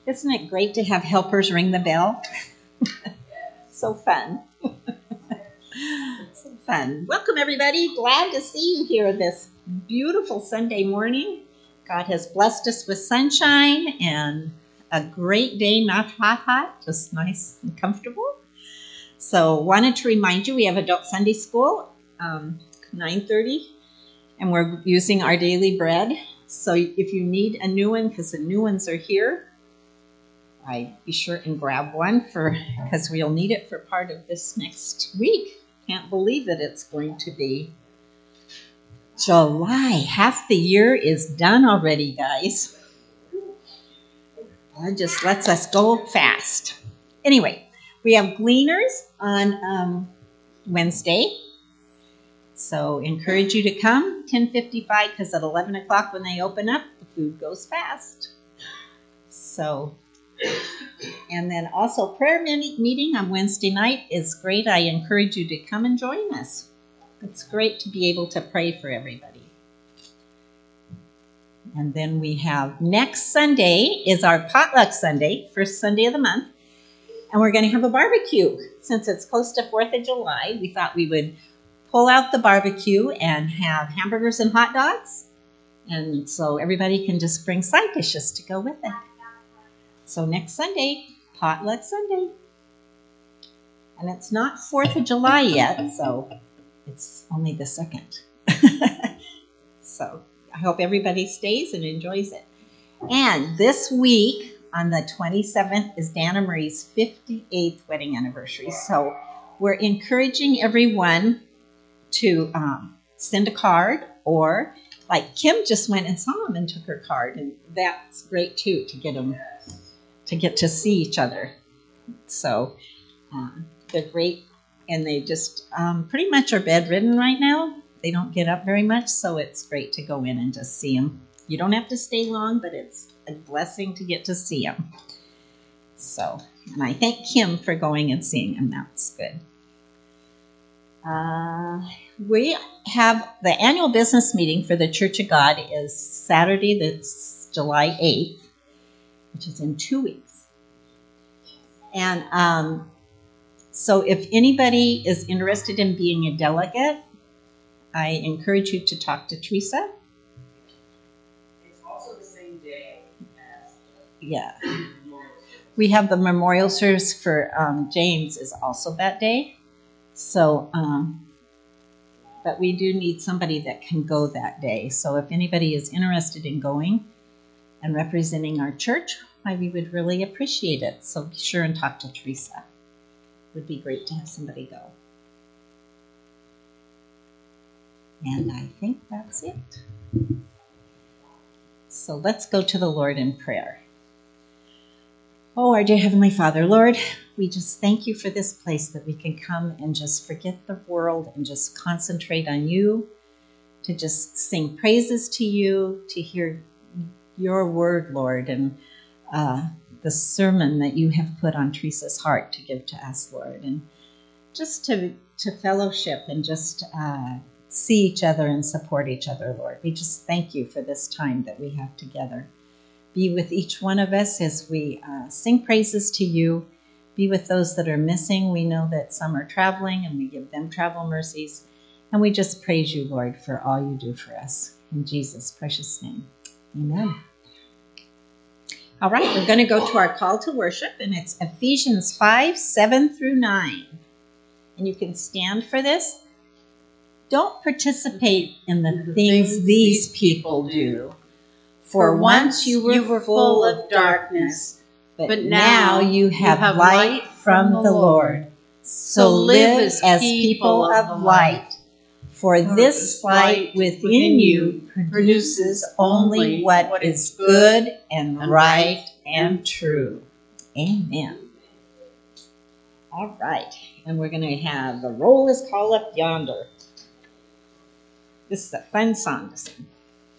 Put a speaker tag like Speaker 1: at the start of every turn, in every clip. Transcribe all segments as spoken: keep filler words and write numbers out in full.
Speaker 1: Isn't it great to have helpers ring the bell? So fun. So fun. Welcome, everybody. Glad to see you here this beautiful Sunday morning. God has blessed us with sunshine and a great day, not hot, hot, just nice and comfortable. So wanted to remind you, we have Adult Sunday School, um, nine thirty, and we're using Our Daily Bread. So if you need a new one, because the new ones are here, I be sure and grab one for because we'll need it for part of this next week. Can't believe that it's going to be July. Half the year is done already, guys. That just lets us go fast. Anyway, we have Gleaners on um, Wednesday. So encourage you to come, ten fifty-five, because at eleven o'clock when they open up, the food goes fast. So... And then also prayer meeting on Wednesday night is great. I encourage you to come and join us. It's great to be able to pray for everybody. And then we have next Sunday is our potluck Sunday, first Sunday of the month. And we're going to have a barbecue. Since it's close to fourth of July, we thought we would pull out the barbecue and have hamburgers and hot dogs. And so everybody can just bring side dishes to go with it. So next Sunday, potluck Sunday. And it's not fourth of July yet, so it's only the second. So I hope everybody stays and enjoys it. And this week, on the twenty-seventh, is Dana Marie's fifty-eighth wedding anniversary. So we're encouraging everyone to um, send a card, or like Kim just went and saw him and took her card. And that's great, too, to get them to get to see each other. So um, they're great, and they just um, pretty much are bedridden right now. They don't get up very much, so it's great to go in and just see them. You don't have to stay long, but it's a blessing to get to see them. So, and I thank Kim for going and seeing them. That's good. Uh, we have the annual business meeting for the Church of God is Saturday, that's July eighth. Which is in two weeks. And um, so if anybody is interested in being a delegate, I encourage you to talk to Teresa.
Speaker 2: It's also the same day as...
Speaker 1: Yeah. We have the memorial service for um, James is also that day. So, um, but we do need somebody that can go that day. So if anybody is interested in going and representing our church, why we would really appreciate it. So be sure and talk to Teresa. It would be great to have somebody go. And I think that's it. So let's go to the Lord in prayer. Oh, our dear Heavenly Father, Lord, we just thank you for this place that we can come and just forget the world and just concentrate on you, to just sing praises to you, to hear your word, Lord, and uh, the sermon that you have put on Teresa's heart to give to us, Lord, and just to, to fellowship and just uh, see each other and support each other, Lord. We just thank you for this time that we have together. Be with each one of us as we uh, sing praises to you. Be with those that are missing. We know that some are traveling, and we give them travel mercies. And we just praise you, Lord, for all you do for us. In Jesus' precious name, amen. All right, we're going to go to our call to worship, and it's Ephesians five, seven through nine. And you can stand for this. Don't participate in the, the things, things these people do. For once you were, you were full of darkness, but, but now you have, you have light from the Lord. So live as, as people of light. For this light within you produces only what is good and right and true. Amen. All right. And we're going to have The Roll is Called Up Yonder. This is a fun song to sing.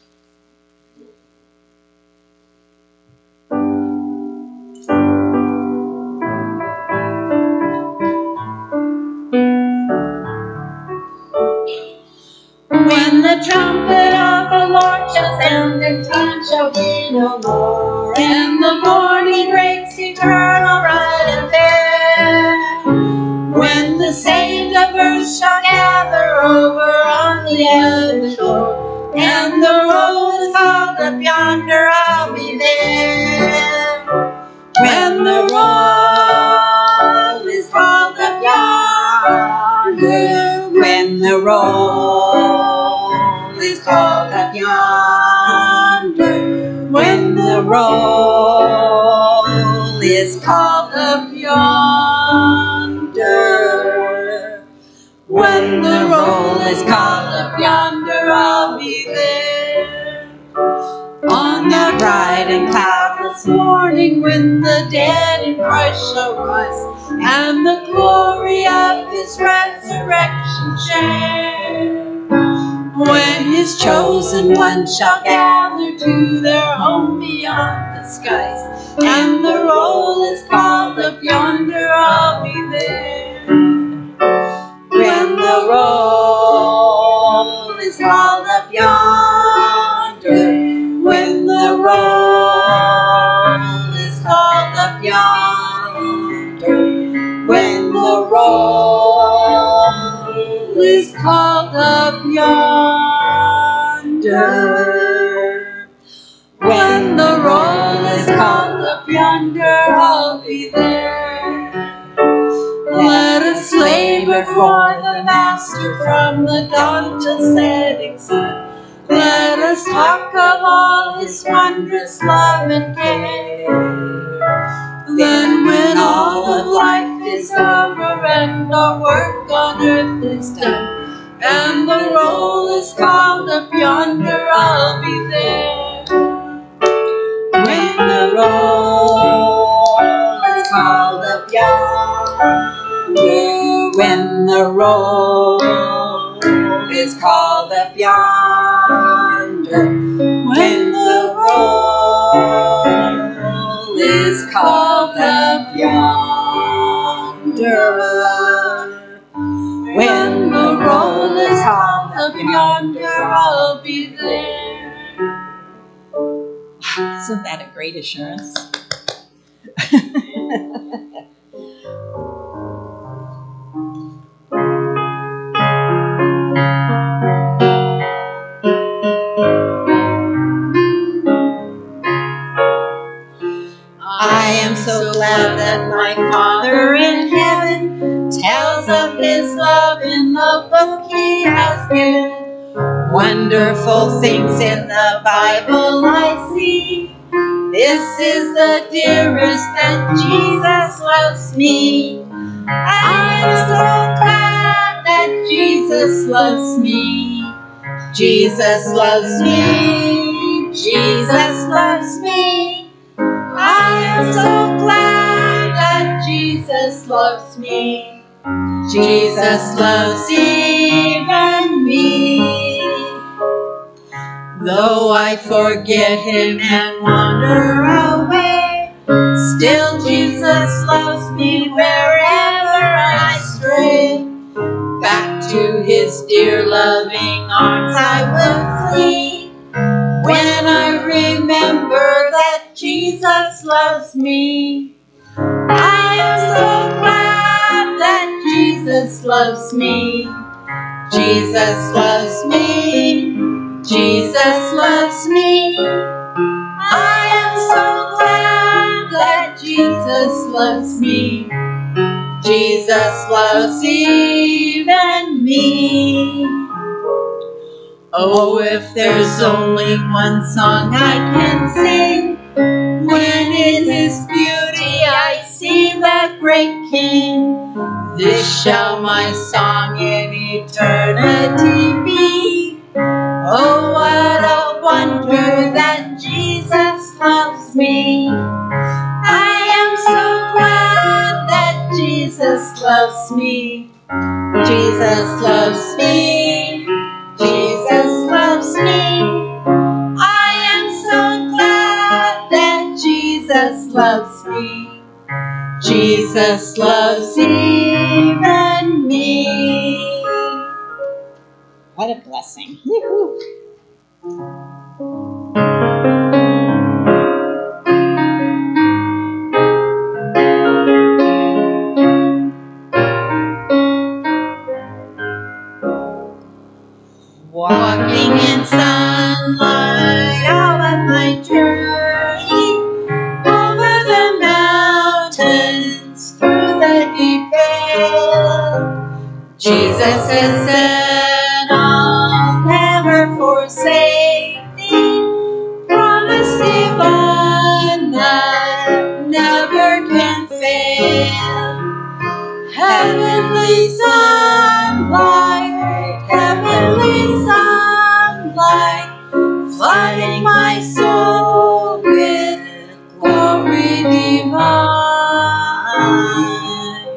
Speaker 1: When the trumpet of the Lord shall sound, and time shall be no more, and the morning rain yonder, I'll be there. When the roll is called up yonder, when the roll is called up yonder, when the roll is called up yonder, when the roll is called up yonder, I'll be there. On that bright and cloudless morning, when the dead in Christ shall rise, and the glory of his resurrection share, when his chosen ones shall gather to their home beyond the skies, and the roll is called up yonder, I'll be there. When the roll is called up yonder, when the roll is called up yonder, when the roll is called up yonder, when the roll is called up yonder, I'll be there. Let us labor for the Master from the dawn till setting sun. Let us talk of all his wondrous love and care. Then when all of life is over and our work on earth is done, and the roll is called up yonder, I'll be there. When the roll is called up yonder, when the roll is called up yonder, when the roll is called up yonder, when the roll is called up yonder, I'll be there. Isn't that a great assurance? I am so glad that my Father in heaven tells of his love in the book he has given. Wonderful things in the Bible I see. This is the dearest that Jesus loves me. I am so glad that Jesus loves me. Jesus loves me. Jesus loves me. I am so glad that Jesus loves me. Jesus loves even me. Though I forget him and wander away, still Jesus loves me wherever I stray. Back to his dear loving arms I will flee, when I remember that Jesus loves me. I am so glad that Jesus loves me. Jesus loves me. Jesus loves me. I am so glad that Jesus loves me. Jesus loves even me. Oh, if there's only one song I can sing, when in his beauty I see the great King, this shall my song in eternity be. Oh, what a wonder that Jesus loves me. I am so glad that Jesus loves me. Jesus loves me. Jesus loves me. I am so glad that Jesus loves me. Jesus loves even me. What a blessing. Woo-hoo. Walking in sunlight, out of my has said, I'll never forsake thee. Promise divine that never can fail. Heavenly sunlight, heavenly sunlight, flooding my soul with glory divine.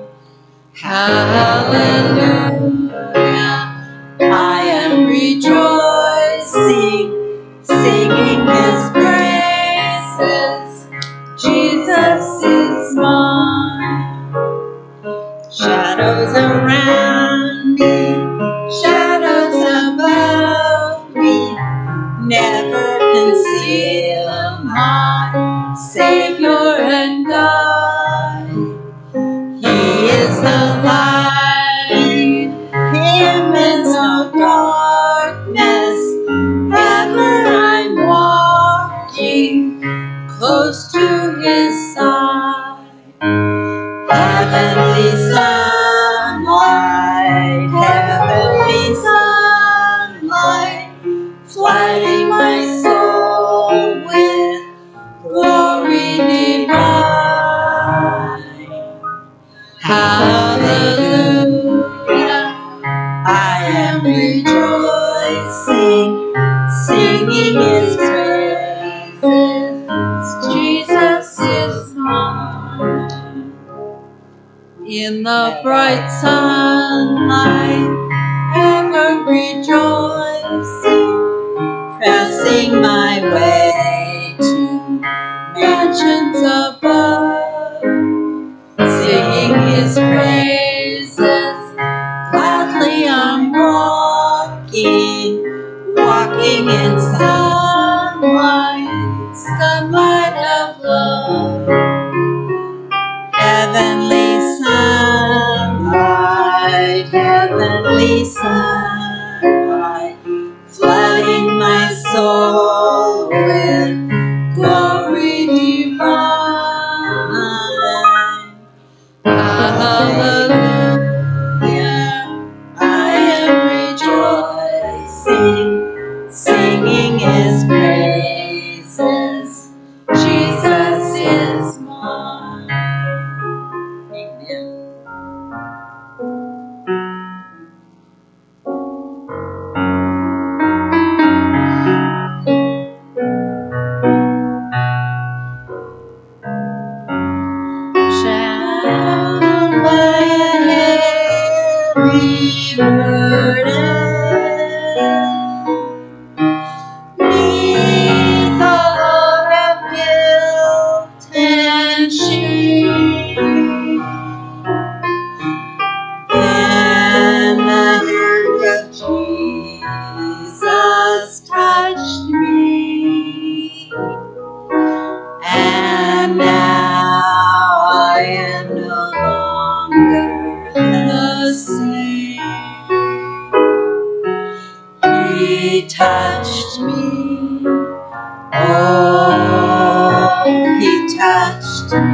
Speaker 1: Hallelujah, I am rejoicing, singing His praises. Jesus is mine. Shadows around me, shadows above me, never conceal my Savior and God. He is the light, Him is no darkness. Ever I'm walking close to His side. Heavenly sunlight, heavenly sunlight, flooding my soul with glory divine. Hallelujah, I am rejoicing, singing His praises. Jesus is mine. In the bright sunlight, ever rejoicing, pressing my way to mansions above, singing His praises, gladly I'm walking, walking in sunlight, sunlight of love. Heavenly sunlight, heavenly sunlight, flooding my soul with glory divine. Hallelujah, I am rejoicing, singing His praises. Jesus is mine. Amen. Shall my heavy burden neath the load of guilt and shame? Then the hand of Jesus touched me, and now I am no longer the same. He touched me, oh, He touched me.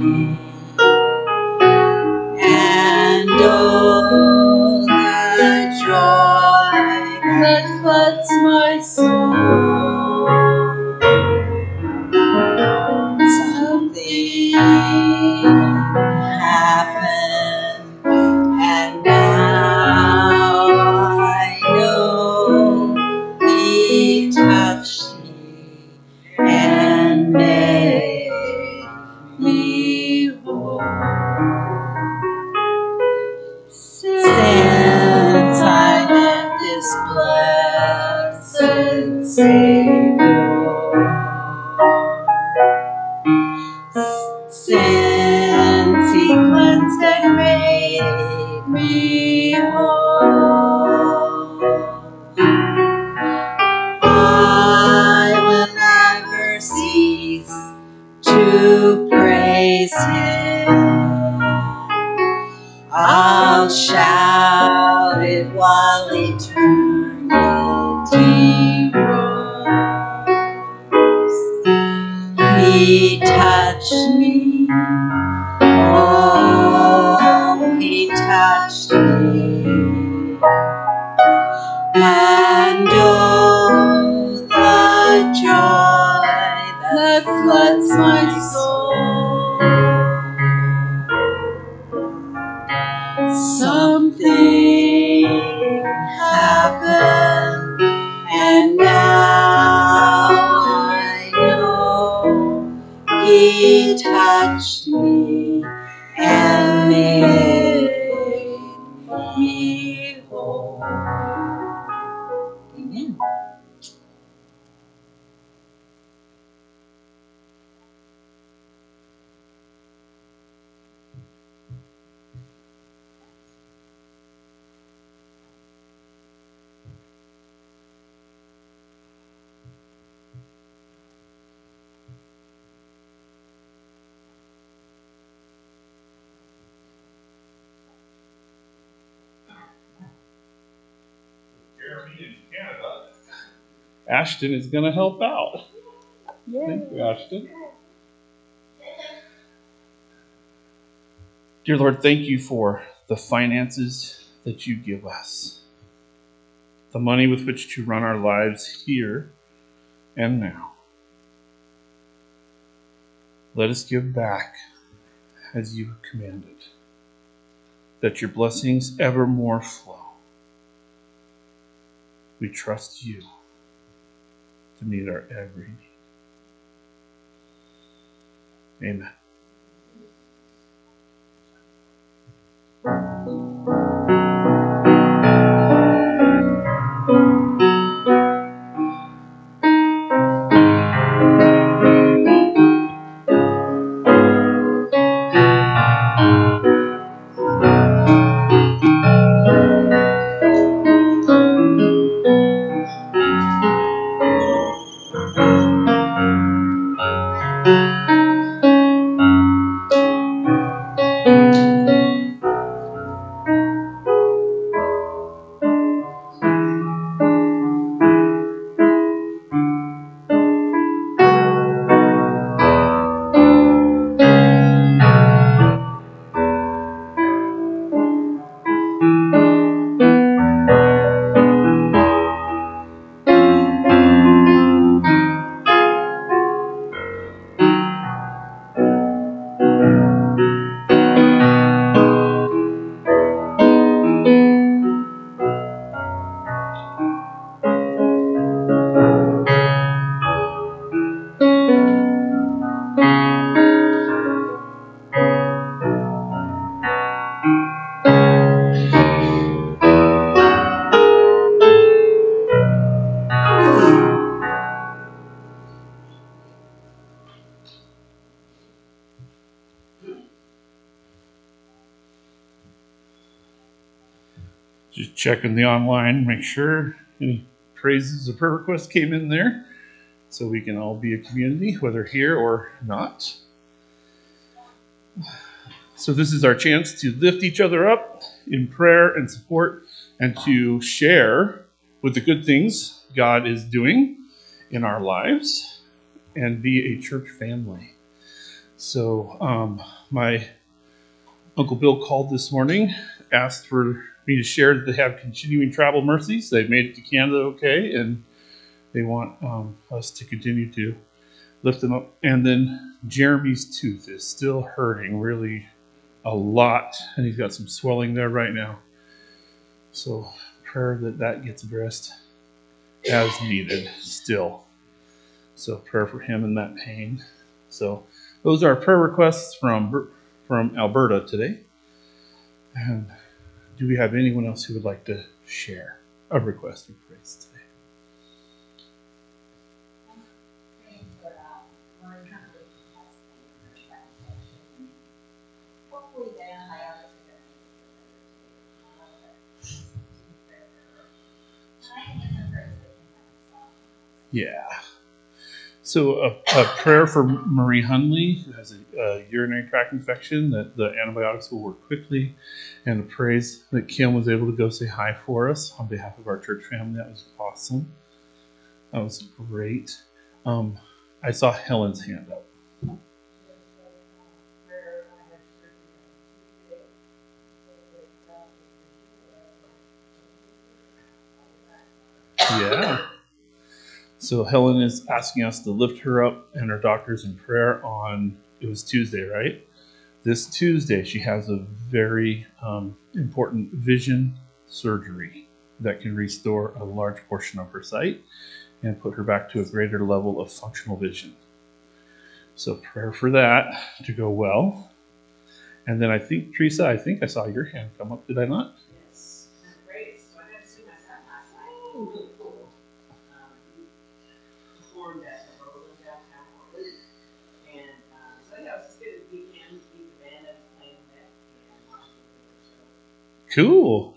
Speaker 1: And oh, the joy that floods my soul. Something happened, and now I know He touched me and made me whole. Since I met this blessed Savior, since He cleansed and made me whole, I will never cease to praise Him. I'll shout it while eternity rolls. He touched me, oh, He touched me, joy that floods my soul. Something happened, and now I know He touched me and made me whole. Amen.
Speaker 3: Jeremy in Canada. Ashton is going to help out. Yay. Thank you, Ashton. Dear Lord, thank you for the finances that you give us, the money with which to run our lives here and now. Let us give back as you have commanded, that your blessings evermore flow. We trust you to meet our every need. Amen. Just checking the online, make sure any praises or prayer requests came in there so we can all be a community, whether here or not. So this is our chance to lift each other up in prayer and support and to share with the good things God is doing in our lives and be a church family. So um, my Uncle Bill called this morning, asked for me to share that they have continuing travel mercies. They've made it to Canada okay, and they want um, us to continue to lift them up. And then Jeremy's tooth is still hurting really a lot, and he's got some swelling there right now. So prayer that that gets addressed as needed still. So prayer for him in that pain. So those are prayer requests from from Alberta today. And do we have anyone else who would like to share a request or praise today? Yeah. So a, a prayer for Marie Hunley, who has a, a urinary tract infection, that the antibiotics will work quickly, and a praise that Kim was able to go say hi for us on behalf of our church family. That was awesome. That was great. Um, I saw Helen's hand up. Yeah. So Helen is asking us to lift her up and her doctors in prayer on, it was Tuesday, right? This Tuesday, she has a very um, important vision surgery that can restore a large portion of her sight and put her back to a greater level of functional vision. So prayer for that to go well. And then I think, Teresa, I think I saw your hand come up. Did I not?
Speaker 2: Yes. Great. So I got to see my son last night. Really cool. Um, he performed at the Roland downtown Portland. And um, so yeah, it was just good to meet him, meet the band I was playing with, and watch the show.
Speaker 3: Cool.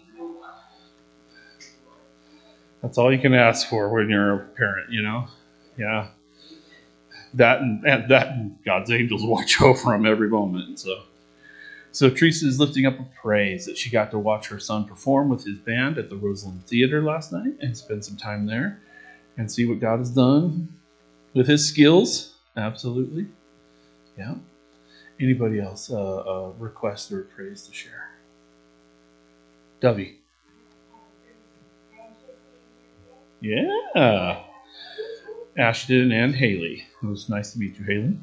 Speaker 3: That's all you can ask for when you're a parent, you know? Yeah. That and, and that and God's angels watch over him every moment. So, so Teresa is lifting up a praise that she got to watch her son perform with his band at the Roseland Theater last night and spend some time there and see what God has done with his skills. Absolutely. Yeah. Anybody else uh, a request or praise to share? Dovey. Yeah. Ashton and Haley. It was nice to meet you, Haley.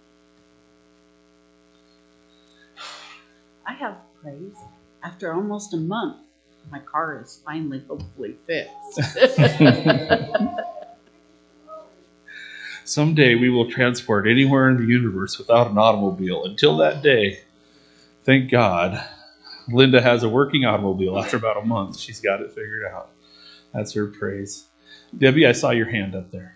Speaker 4: I have praise. After almost a month, my car is finally hopefully fixed.
Speaker 3: Someday we will transport anywhere in the universe without an automobile. Until that day, thank God, Linda has a working automobile. After about a month, she's got it figured out. That's her praise. Debbie, I saw your hand up there.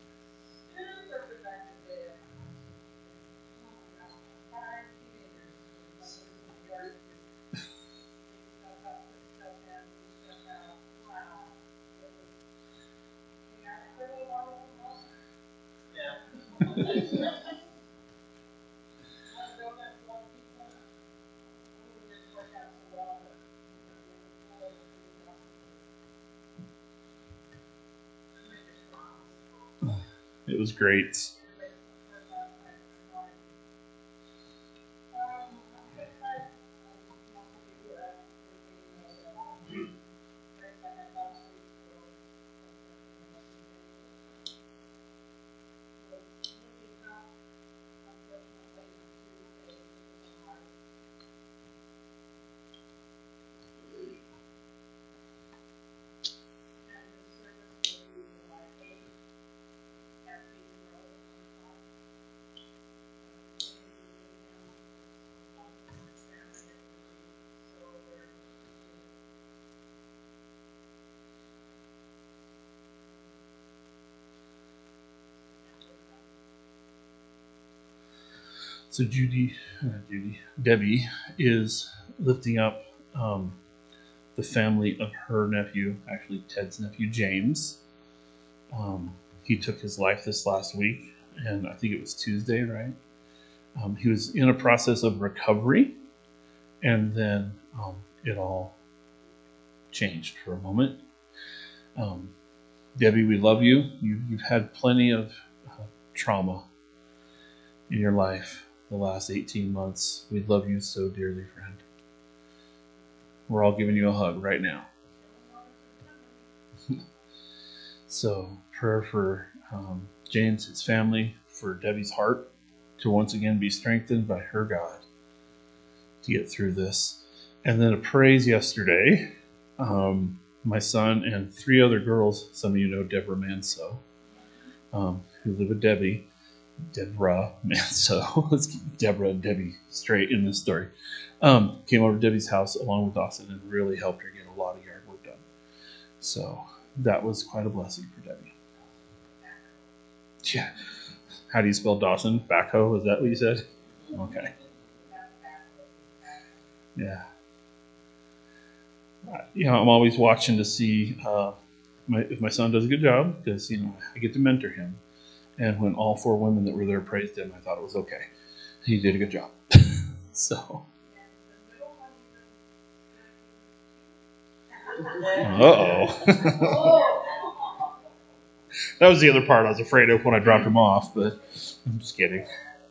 Speaker 3: It was great. So Judy, uh, Judy, Debbie is lifting up um, the family of her nephew, actually Ted's nephew, James. Um, he took his life this last week, and I think it was Tuesday, right? Um, he was in a process of recovery, and then um, it all changed for a moment. Um, Debbie, we love you. you. You've had plenty of uh, trauma in your life the last eighteen months. We love you so dearly, friend. We're all giving you a hug right now. So, prayer for um, James, his family, for Debbie's heart to once again be strengthened by her God to get through this. And then a praise yesterday. Um, my son and three other girls, some of you know Deborah Manso, um, who live with Debbie. Deborah Manso. Let's keep Deborah and Debbie straight in this story. Um, came over to Debbie's house along with Dawson and really helped her get a lot of yard work done. So that was quite a blessing for Debbie. Yeah. How do you spell Dawson? Backhoe? Is that what you said? Okay. Yeah. You know, I'm always watching to see uh, my, if my son does a good job, because, you know, I get to mentor him. And when all four women that were there praised him, I thought it was okay. He did a good job. So. Uh-oh. That was the other part I was afraid of when I dropped him off, but I'm just kidding.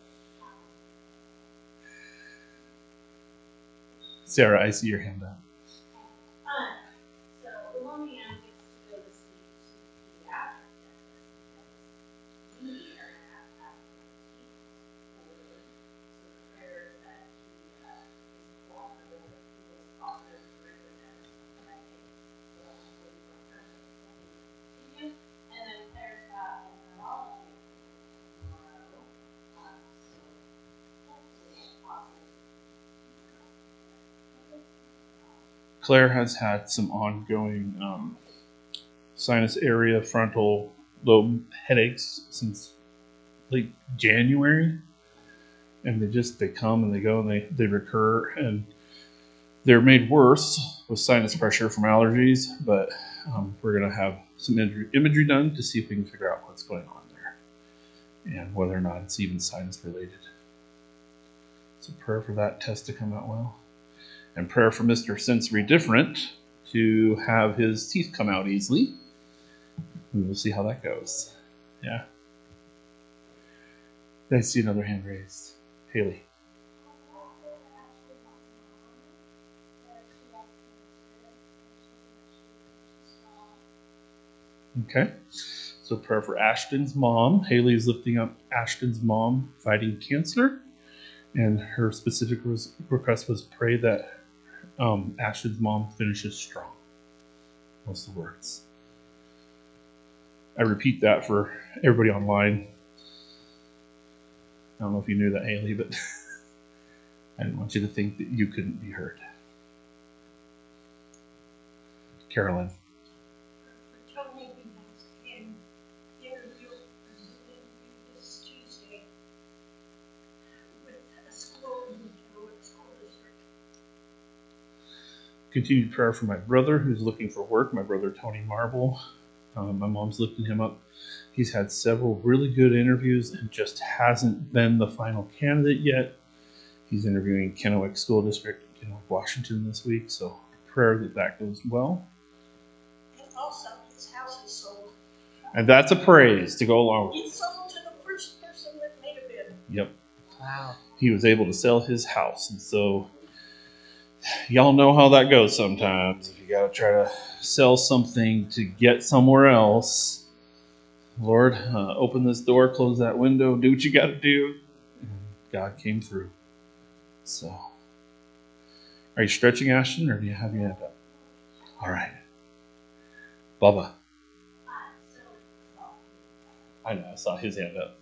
Speaker 3: Sarah, I see your hand up.
Speaker 5: So the one man gets to go to sleep to pediatric dentist,
Speaker 3: Claire has had some ongoing um, sinus area frontal lobe headaches since late January, and they just they come and they go and they, they recur, and they're made worse with sinus pressure from allergies, but um, we're going to have some imagery, imagery done to see if we can figure out what's going on there and whether or not it's even sinus related. So prayer for that test to come out well. And prayer for Mister Sensory Different to have his teeth come out easily. We will see how that goes. Yeah. I see another hand raised. Haley. Okay. So prayer for Ashton's mom. Haley is lifting up Ashton's mom fighting cancer. And her specific request was pray that um, Ashton's mom finishes strong. Those are the words. I repeat that for everybody online. I don't know if you knew that, Haley, but I didn't want you to think that you couldn't be heard. Carolyn. Continued prayer for my brother who's looking for work, my brother Tony Marble. Um, my mom's lifting him up. He's had several really good interviews and just hasn't been the final candidate yet. He's interviewing Kennewick School District in Washington this week, so prayer that that goes well.
Speaker 5: And also, his house is sold.
Speaker 3: And that's a praise to go along with it.
Speaker 5: It's sold to the first person that made a bid.
Speaker 3: Yep.
Speaker 4: Wow.
Speaker 3: He was able to sell his house, and so y'all know how that goes sometimes. If you got to try to sell something to get somewhere else, Lord, uh, open this door, close that window, do what you got to do. And God came through. So, are you stretching, Ashton, or do you have your hand up? All right. Bubba. I know, I saw his hand up.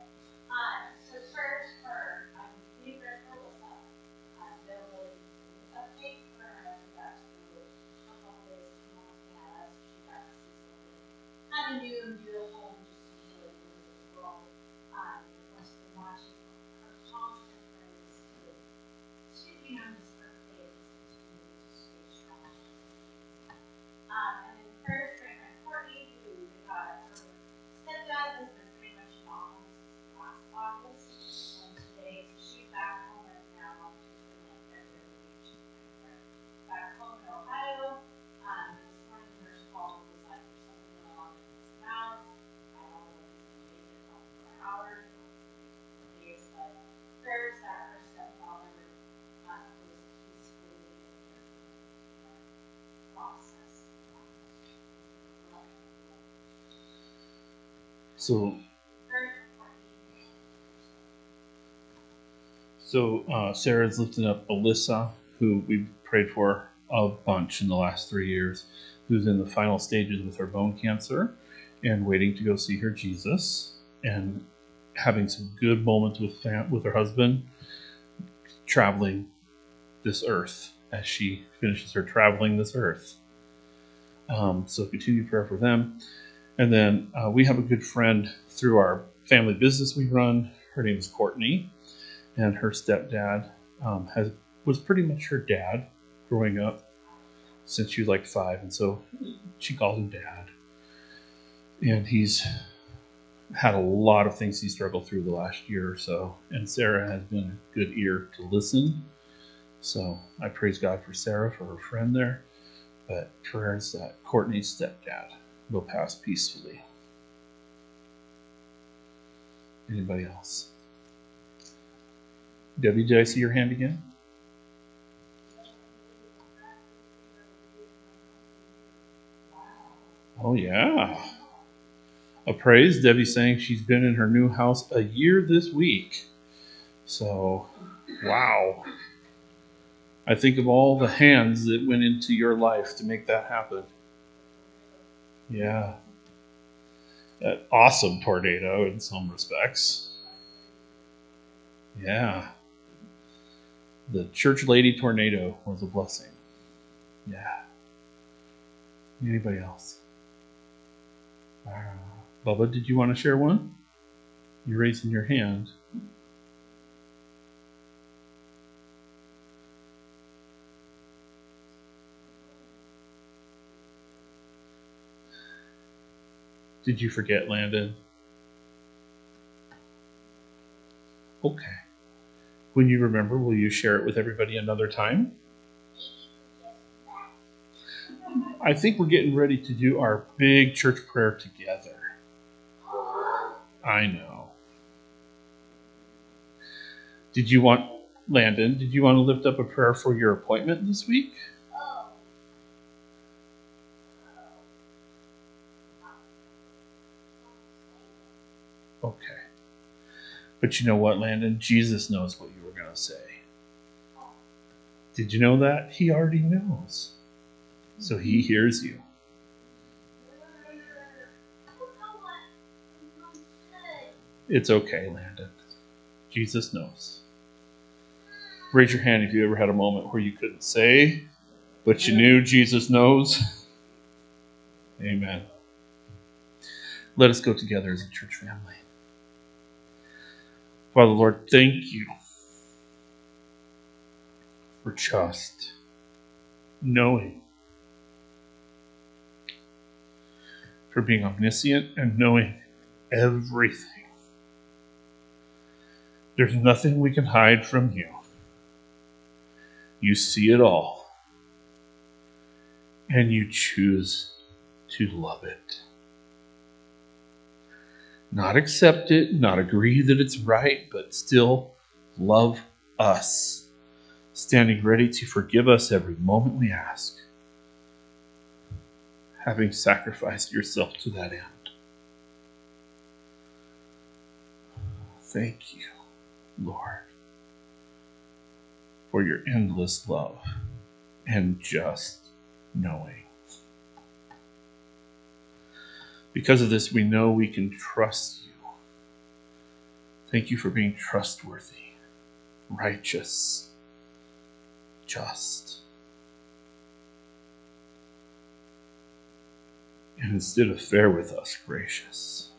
Speaker 5: A new beautiful home, just really beautiful. Um, of course, been watching her constant praise to speaking on his birthday and continue to stay strong. Um, and then prayers for my Courtney, who we got her stepdad has been pretty much in office since last August. And today, so she's back home right now. She's been like every other week. She's been back home in Ohio. Um, this morning, nurse called and was like, there's something going on with his mouth. I don't know if he's been taking it for hours or days, but prayers that her stepfather um, was peacefully in their process.
Speaker 3: So, so uh, Sarah's lifting up Alyssa, who we've prayed for a bunch in the last three years, who's in the final stages with her bone cancer and waiting to go see her Jesus and having some good moments with fam- with her husband traveling this earth as she finishes her traveling this earth. Um, so continue prayer for them. And then uh, we have a good friend through our family business we run. Her name is Courtney, and her stepdad um, has was pretty much her dad growing up since she was like five, and so she calls him Dad. And he's had a lot of things he struggled through the last year or so, and Sarah has been a good ear to listen. So I praise God for Sarah, for her friend there, but prayers that Courtney's stepdad will pass peacefully. Anybody else? Debbie, did I see your hand again? Oh, yeah. A praise. Debbie saying she's been in her new house a year this week. So, wow. I think of all the hands that went into your life to make that happen. Yeah. An awesome tornado in some respects. Yeah. The church lady tornado was a blessing. Yeah. Anybody else? Uh, Bubba, did you want to share one? You're raising your hand. Did you forget, Landon? Okay. When you remember, will you share it with everybody another time? I think we're getting ready to do our big church prayer together. I know. Did you want, Landon, did you want to lift up a prayer for your appointment this week? Okay. But you know what, Landon? Jesus knows what you were going to say. Did you know that? He already knows. So he hears you. It's okay, Landon. Jesus knows. Raise your hand if you ever had a moment where you couldn't say, but you knew Jesus knows. Amen. Let us go together as a church family. Father, Lord, thank you for just knowing, for being omniscient and knowing everything. There's nothing we can hide from you. You see it all, and you choose to love it. Not accept it, not agree that it's right, but still love us, standing ready to forgive us every moment we ask, having sacrificed yourself to that end. Thank you, Lord, for your endless love and just knowing. Because of this, we know we can trust you. Thank you for being trustworthy, righteous, just. And instead of fair with us, gracious.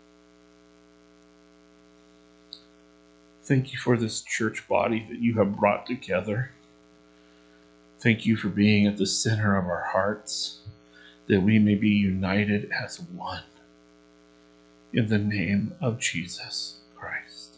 Speaker 3: Thank you for this church body that you have brought together. Thank you for being at the center of our hearts, that we may be united as one in the name of Jesus Christ.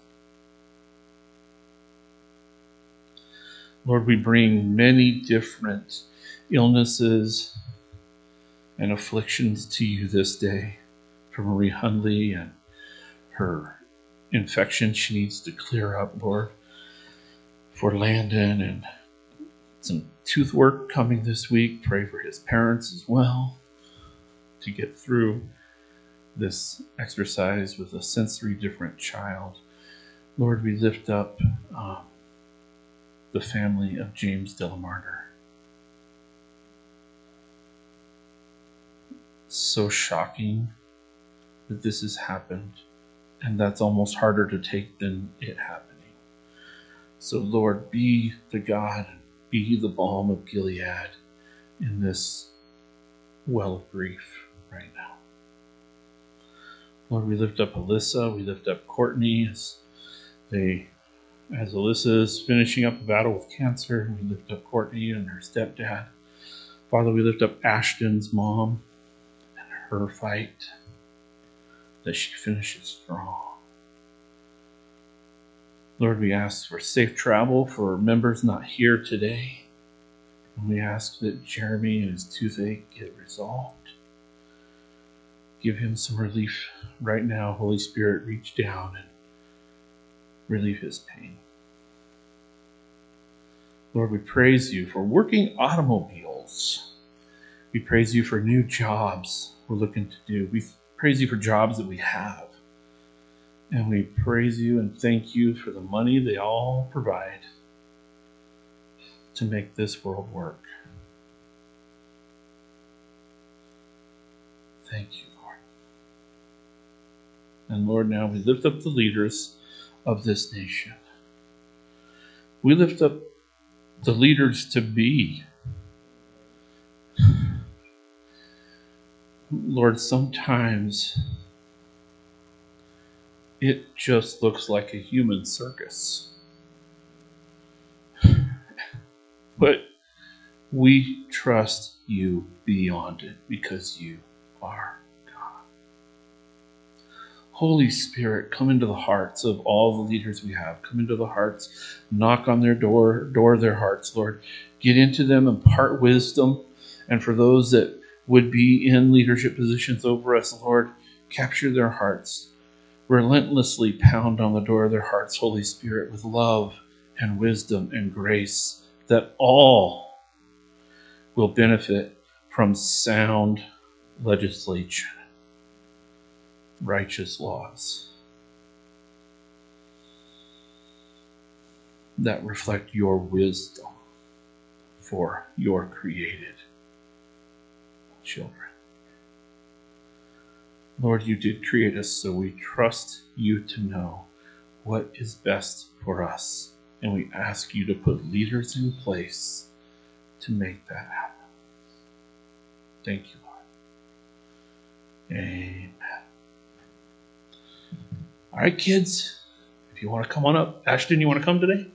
Speaker 3: Lord, we bring many different illnesses and afflictions to you this day, for Marie Hundley and her infection she needs to clear up, Lord, for Landon and some tooth work coming this week. Pray for his parents as well to get through this exercise with a sensory different child. Lord, we lift up um, the family of James Delamarter. So shocking that this has happened, and that's almost harder to take than it happening. So Lord, be the God, be the balm of Gilead in this well of grief right now. Lord, we lift up Alyssa, we lift up Courtney as they, as Alyssa is finishing up the battle with cancer. We lift up Courtney and her stepdad. Father, we lift up Ashton's mom and her fight, that she finishes strong. Lord, we ask for safe travel for members not here today. And we ask that Jeremy and his toothache get resolved. Give him some relief right now. Holy Spirit, reach down and relieve his pain. Lord, we praise you for working automobiles. We praise you for new jobs we're looking to do. We praise you for jobs that we have. And we praise you and thank you for the money they all provide to make this world work. Thank you, Lord. And Lord, now we lift up the leaders of this nation. We lift up the leaders to be. Lord, sometimes it just looks like a human circus. But we trust you beyond it because you are God. Holy Spirit, come into the hearts of all the leaders we have. Come into the hearts, knock on their door, door their hearts, Lord. Get into them, impart wisdom. And for those that would be in leadership positions over us, Lord, capture their hearts. Relentlessly pound on the door of their hearts, Holy Spirit, with love and wisdom and grace, that all will benefit from sound legislation, righteous laws that reflect your wisdom for your created children. Lord, you did create us, so we trust you to know what is best for us. And we ask you to put leaders in place to make that happen. Thank you, Lord. Amen. All right, kids, if you want to come on up. Ashton, you want to come today?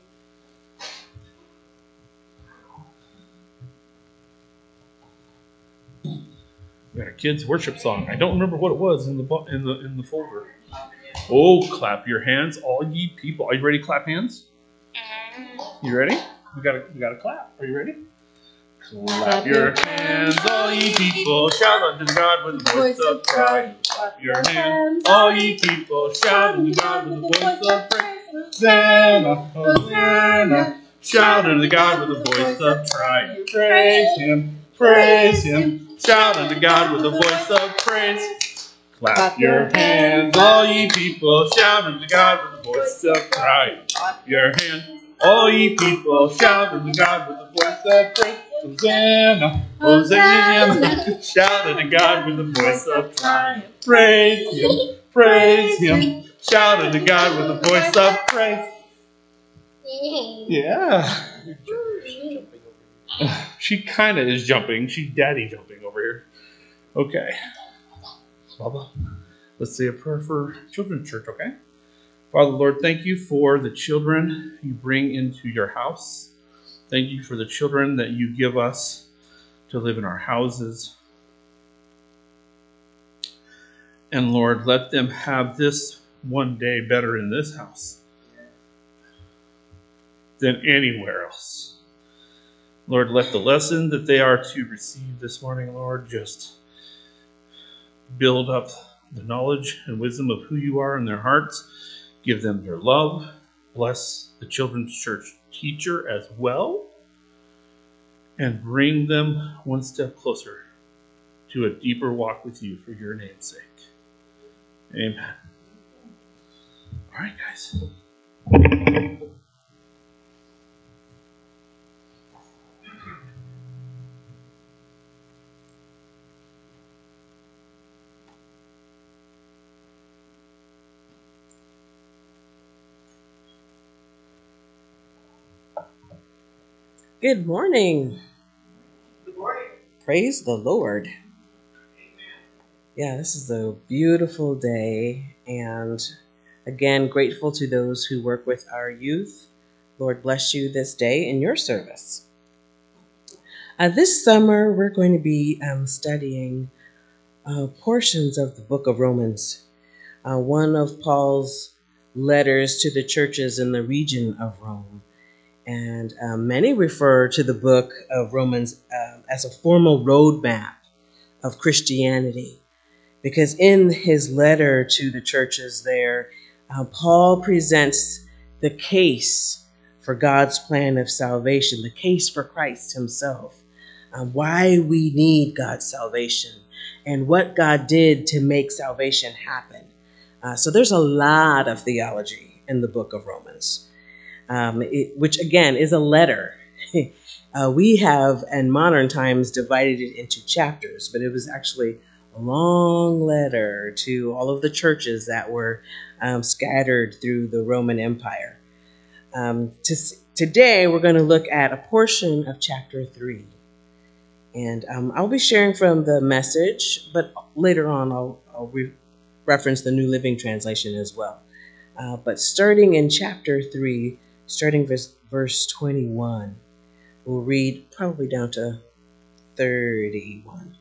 Speaker 3: We got a kids' worship song. I don't remember what it was in the in the in the folder. Oh, clap your hands, all ye people. Are you ready to clap hands? You ready? We gotta we gotta clap. Are you ready? Clap your hands, all ye people. Shout unto God with the voice of pride. Clap your hands, all ye people. Shout unto God with the voice of praise. Hosanna, Hosanna. Shout unto God with the voice of pride. Praise Him, praise Him. Shout unto God with the voice of praise. Clap your hands, all ye people. Shout unto God with the voice of pride. Clap your hands, all ye people. Shout unto God with the voice of praise. Hosanna, Hosanna. Shout unto God with the voice of triumph. Praise Him, praise Him. Shout unto God with the voice of praise. Yeah. She kind of is jumping. She's daddy jumping over here. Okay. Bubba, let's say a prayer for Children's Church, okay? Father, Lord, thank you for the children you bring into your house. Thank you for the children that you give us to live in our houses. And Lord, let them have this one day better in this house than anywhere else. Lord, let the lesson that they are to receive this morning, Lord, just build up the knowledge and wisdom of who you are in their hearts. Give them your love. Bless the Children's Church teacher as well. And bring them one step closer to a deeper walk with you for your name's sake. Amen. All right, guys.
Speaker 6: Good morning.
Speaker 2: Good morning.
Speaker 6: Praise the Lord.
Speaker 2: Amen.
Speaker 6: Yeah, this is a beautiful day, and again, grateful to those who work with our youth. Lord bless you this day in your service. Uh, this summer, we're going to be um, studying uh, portions of the book of Romans, uh, one of Paul's letters to the churches in the region of Rome. And uh, many refer to the book of Romans uh, as a formal roadmap of Christianity, because in his letter to the churches there, uh, Paul presents the case for God's plan of salvation, the case for Christ himself, uh, why we need God's salvation, and what God did to make salvation happen. Uh, so there's a lot of theology in the book of Romans. Um, it, which again is a letter. uh, we have in modern times divided it into chapters, but it was actually a long letter to all of the churches that were um, scattered through the Roman Empire. Um, to, today we're going to look at a portion of chapter three. And um, I'll be sharing from the Message, but later on I'll, I'll re- reference the New Living Translation as well. Uh, but starting in chapter three, starting verse, verse twenty-one, we'll read probably down to thirty-one.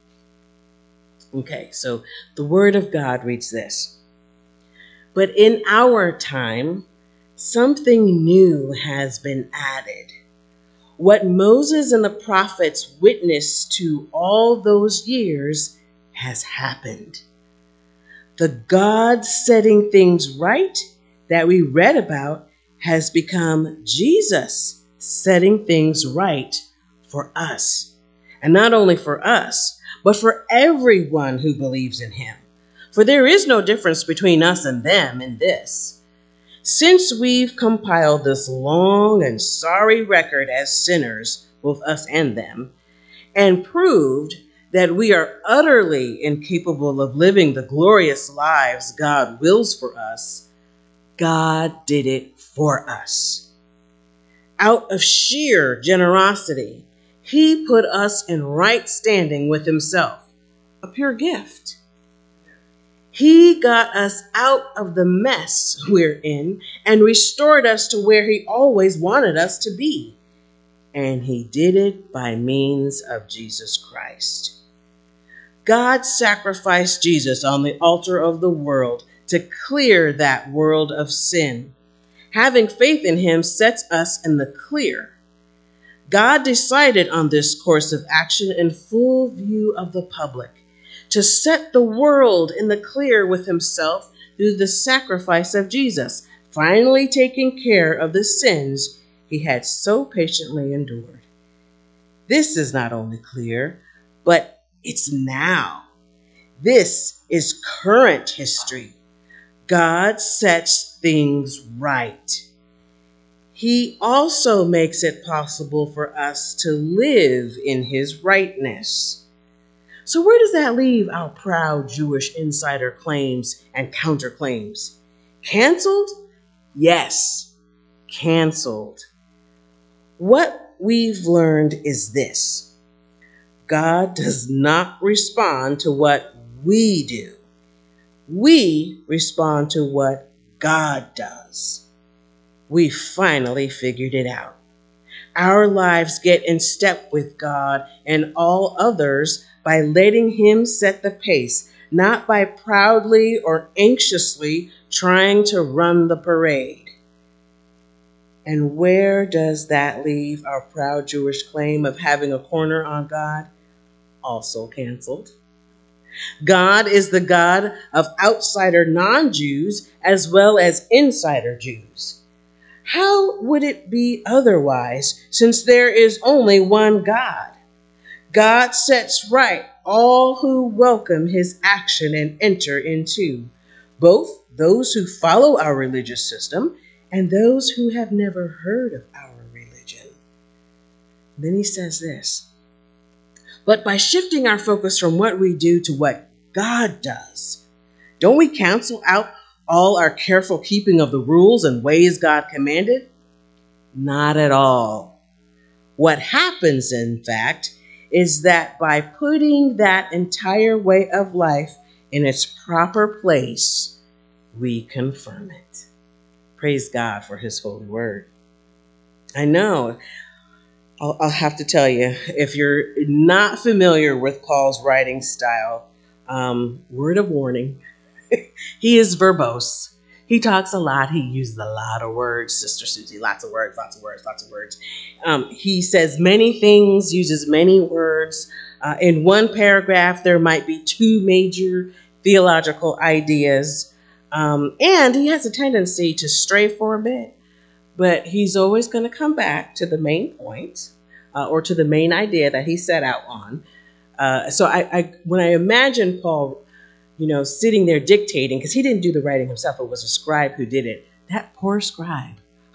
Speaker 6: Okay, so the Word of God reads this. But in our time, something new has been added. What Moses and the prophets witnessed to all those years has happened. The God setting things right that we read about has become Jesus setting things right for us. And not only for us, but for everyone who believes in him. For there is no difference between us and them in this. Since we've compiled this long and sorry record as sinners, both us and them, and proved that we are utterly incapable of living the glorious lives God wills for us, God did it for us. Out of sheer generosity, he put us in right standing with himself, a pure gift. He got us out of the mess we're in and restored us to where he always wanted us to be. And he did it by means of Jesus Christ. God sacrificed Jesus on the altar of the world to clear that world of sin. Having faith in him sets us in the clear. God decided on this course of action in full view of the public, to set the world in the clear with himself through the sacrifice of Jesus, finally taking care of the sins he had so patiently endured. This is not only clear, but it's now. This is current history. God sets things right. He also makes it possible for us to live in his rightness. So where does that leave our proud Jewish insider claims and counterclaims? Canceled? Yes, canceled. What we've learned is this. God does not respond to what we do. We respond to what God does. We finally figured it out. Our lives get in step with God and all others by letting him set the pace, not by proudly or anxiously trying to run the parade. And where does that leave our proud Jewish claim of having a corner on God? Also canceled. God is the God of outsider non-Jews as well as insider Jews. How would it be otherwise, since there is only one God? God sets right all who welcome his action and enter into, both those who follow our religious system and those who have never heard of our religion. Then he says this, but by shifting our focus from what we do to what God does, don't we cancel out all our careful keeping of the rules and ways God commanded? Not at all. What happens, in fact, is that by putting that entire way of life in its proper place, we confirm it. Praise God for his holy word. I know, I'll, I'll have to tell you, if you're not familiar with Paul's writing style, um, word of warning, he is verbose. He talks a lot. He uses a lot of words, Sister Susie, lots of words, lots of words, lots of words. Um, he says many things, uses many words. Uh, in one paragraph, there might be two major theological ideas. Um, and he has a tendency to stray for a bit, but he's always going to come back to the main point uh, or to the main idea that he set out on. Uh, so I, I, when I imagine Paul, you know, sitting there dictating, because he didn't do the writing himself, it was a scribe who did it. That poor scribe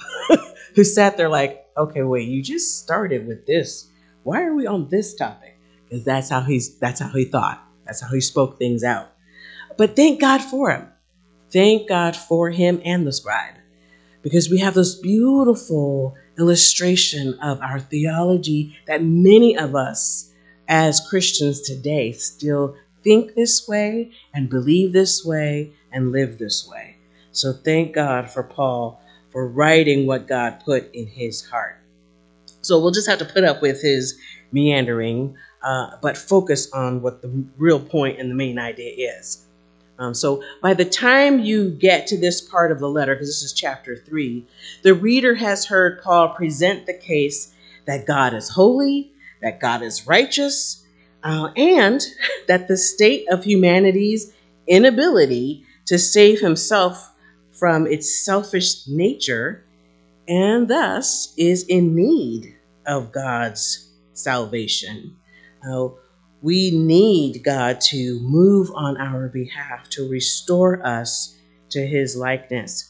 Speaker 6: who sat there like, okay, wait, you just started with this. Why are we on this topic? Because that's how he's, that's how he thought. That's how he spoke things out. But thank God for him. Thank God for him and the scribe, because we have this beautiful illustration of our theology that many of us as Christians today still think this way and believe this way and live this way. So thank God for Paul for writing what God put in his heart. So we'll just have to put up with his meandering, uh, but focus on what the real point and the main idea is. Um, so by the time you get to this part of the letter, because this is chapter three, the reader has heard Paul present the case that God is holy, that God is righteous, uh, and that the state of humanity's inability to save himself from its selfish nature and thus is in need of God's salvation. Uh, we need God to move on our behalf, to restore us to his likeness.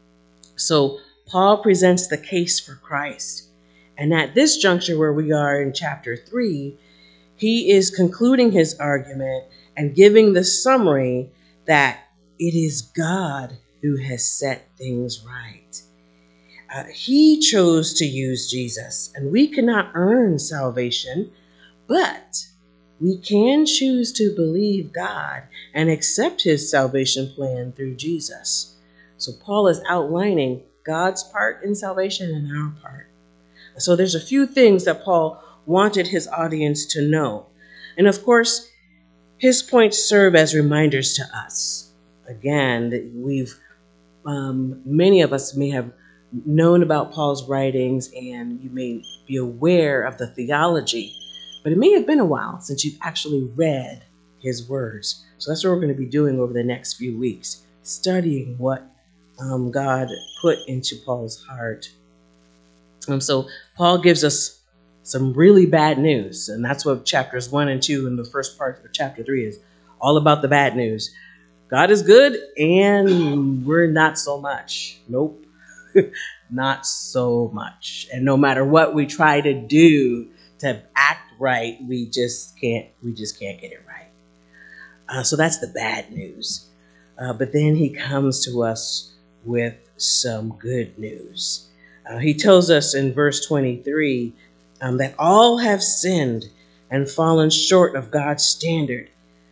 Speaker 6: So Paul presents the case for Christ. And at this juncture where we are in chapter three, he is concluding his argument and giving the summary that it is God who has set things right. Uh, he chose to use Jesus, and we cannot earn salvation, but we can choose to believe God and accept his salvation plan through Jesus. So Paul is outlining God's part in salvation and our part. So there's a few things that Paul wanted his audience to know. And of course, his points serve as reminders to us. Again, that we've, um, many of us may have known about Paul's writings and you may be aware of the theology, but it may have been a while since you've actually read his words. So that's what we're going to be doing over the next few weeks, studying what um, God put into Paul's heart. Um, so Paul gives us some really bad news, and that's what chapters one and two and the first part of chapter three is all about, the bad news. God is good and we're not so much. Nope. Not so much. And no matter what we try to do to act right, we just can't, we just can't get it right. Uh, so that's the bad news. Uh, but then he comes to us with some good news. Uh, he tells us in verse twenty-three um, that all have sinned and fallen short of God's standard.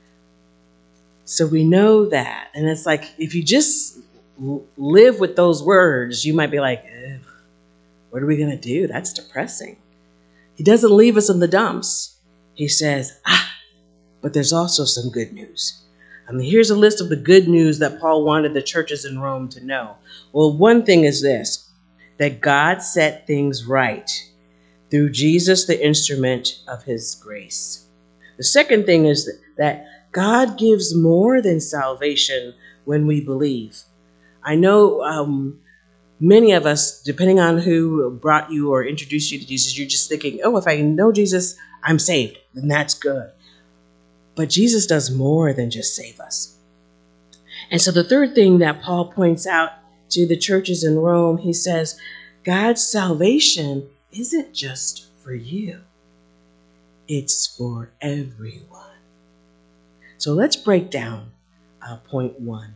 Speaker 6: So we know that. And it's like, if you just live with those words, you might be like, what are we going to do? That's depressing. He doesn't leave us in the dumps. He says, ah, but there's also some good news. I mean, here's a list of the good news that Paul wanted the churches in Rome to know. Well, one thing is this, that God set things right through Jesus, the instrument of his grace. The second thing is that God gives more than salvation when we believe. I know um, many of us, depending on who brought you or introduced you to Jesus, you're just thinking, oh, if I know Jesus, I'm saved. Then that's good. But Jesus does more than just save us. And so the third thing that Paul points out to the churches in Rome, he says, God's salvation isn't just for you. It's for everyone. So let's break down uh, point one.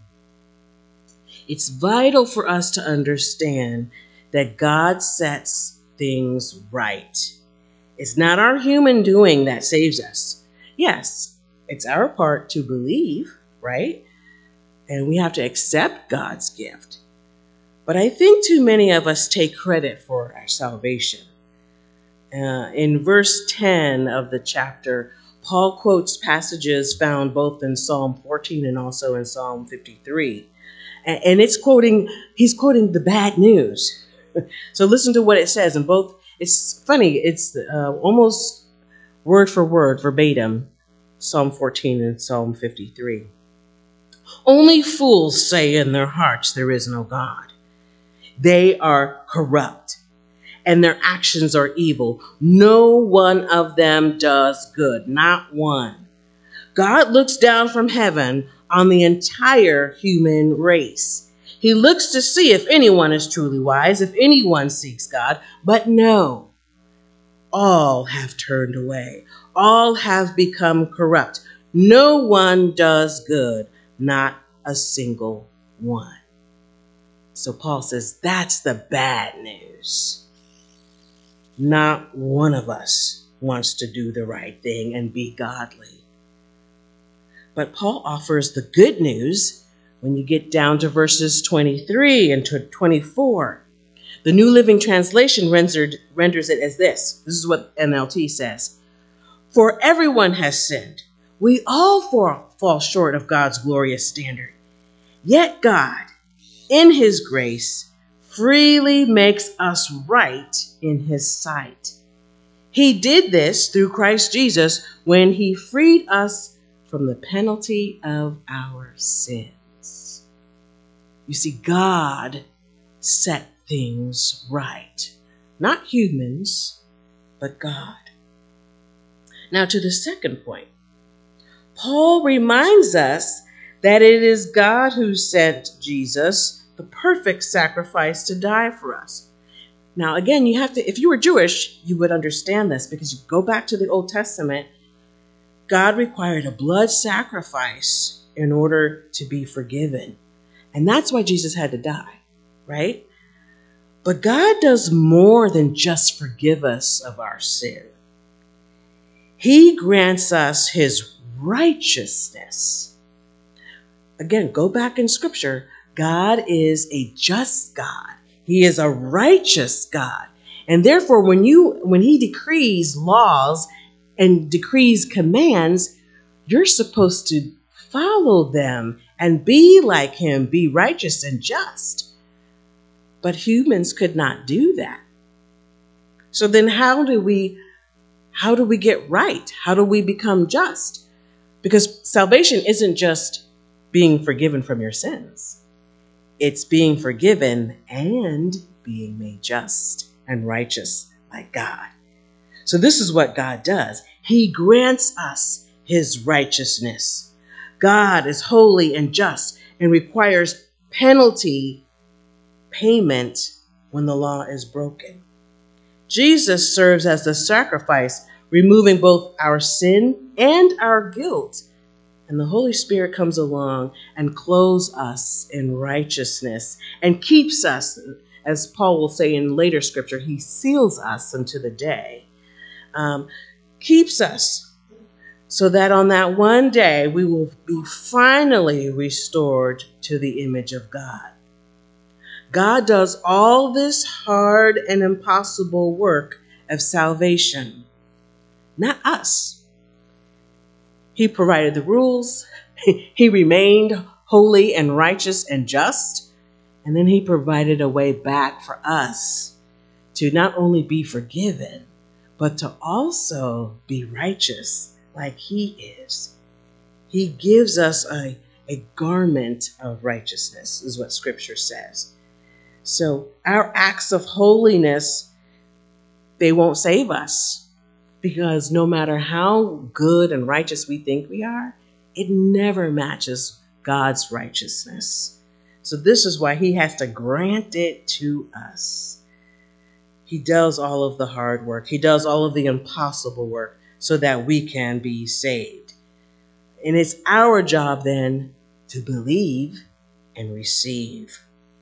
Speaker 6: It's vital for us to understand that God sets things right. It's not our human doing that saves us. Yes, it's our part to believe, right? And we have to accept God's gift. But I think too many of us take credit for our salvation. Uh, in verse ten of the chapter, Paul quotes passages found both in Psalm fourteen and also in Psalm fifty-three. And it's quoting, he's quoting the bad news. So listen to what it says in both. It's funny, it's uh, almost word for word, verbatim, Psalm fourteen and Psalm fifty-three. Only fools say in their hearts there is no God. They are corrupt, and their actions are evil. No one of them does good, not one. God looks down from heaven on the entire human race. He looks to see if anyone is truly wise, if anyone seeks God. But no, all have turned away. All have become corrupt. No one does good, not a single one. So Paul says that's the bad news. Not one of us wants to do the right thing and be godly. But Paul offers the good news when you get down to verses twenty-three and to twenty-four. The New Living Translation rendered, renders it as this. This is what N L T says. For everyone has sinned. We all fall, fall short of God's glorious standard. Yet God, in his grace, freely makes us right in his sight. He did this through Christ Jesus when he freed us from the penalty of our sins. You see, God set things right. Not humans, but God. Now to the second point. Paul reminds us that it is God who sent Jesus, the perfect sacrifice, to die for us. Now, again, you have to, if you were Jewish, you would understand this because you go back to the Old Testament, God required a blood sacrifice in order to be forgiven. And that's why Jesus had to die, right? But God does more than just forgive us of our sin. He grants us his righteousness. Again, go back in Scripture. God is a just God. He is a righteous God. And therefore, when you when he decrees laws and decrees commands, you're supposed to follow them and be like him, be righteous and just. But humans could not do that. So then how do we how do we get right? How do we become just? Because salvation isn't just being forgiven from your sins. It's being forgiven and being made just and righteous like God. So this is what God does. He grants us his righteousness. God is holy and just and requires penalty payment when the law is broken. Jesus serves as the sacrifice, removing both our sin and our guilt. And the Holy Spirit comes along and clothes us in righteousness and keeps us, as Paul will say in later scripture, he seals us unto the day, um, keeps us so that on that one day we will be finally restored to the image of God. God does all this hard and impossible work of salvation, not us. He provided the rules. He remained holy and righteous and just. And then he provided a way back for us to not only be forgiven, but to also be righteous like he is. He gives us a, a garment of righteousness, is what Scripture says. So our acts of holiness, they won't save us. Because no matter how good and righteous we think we are, it never matches God's righteousness. So this is why he has to grant it to us. He does all of the hard work. He does all of the impossible work so that we can be saved. And it's our job then to believe and receive.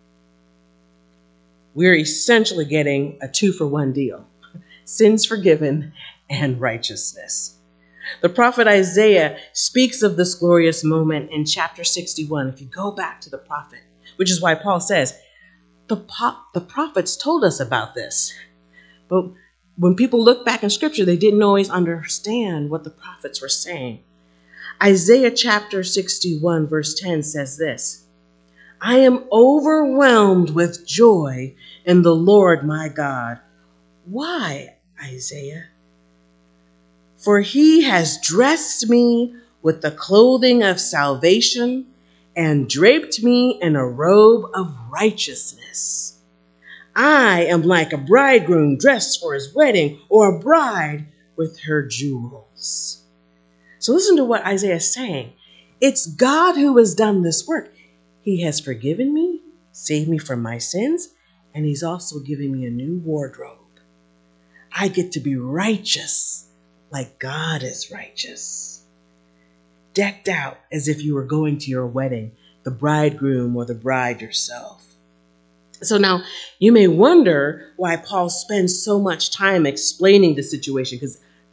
Speaker 6: We're essentially getting a two-for-one deal. Sins forgiven and righteousness. The prophet Isaiah speaks of this glorious moment in chapter sixty-one. If you go back to the prophet, which is why Paul says, the, po- the prophets told us about this. But when people look back in Scripture, they didn't always understand what the prophets were saying. Isaiah chapter sixty-one, verse ten says this, I am overwhelmed with joy in the Lord my God. Why, Isaiah? For he has dressed me with the clothing of salvation and draped me in a robe of righteousness. I am like a bridegroom dressed for his wedding, or a bride with her jewels. So listen to what Isaiah is saying. It's God who has done this work. He has forgiven me, saved me from my sins, and he's also given me a new wardrobe. I get to be righteous like God is righteous. Decked out as if you were going to your wedding, the bridegroom or the bride yourself. So now you may wonder why Paul spends so much time explaining the situation, because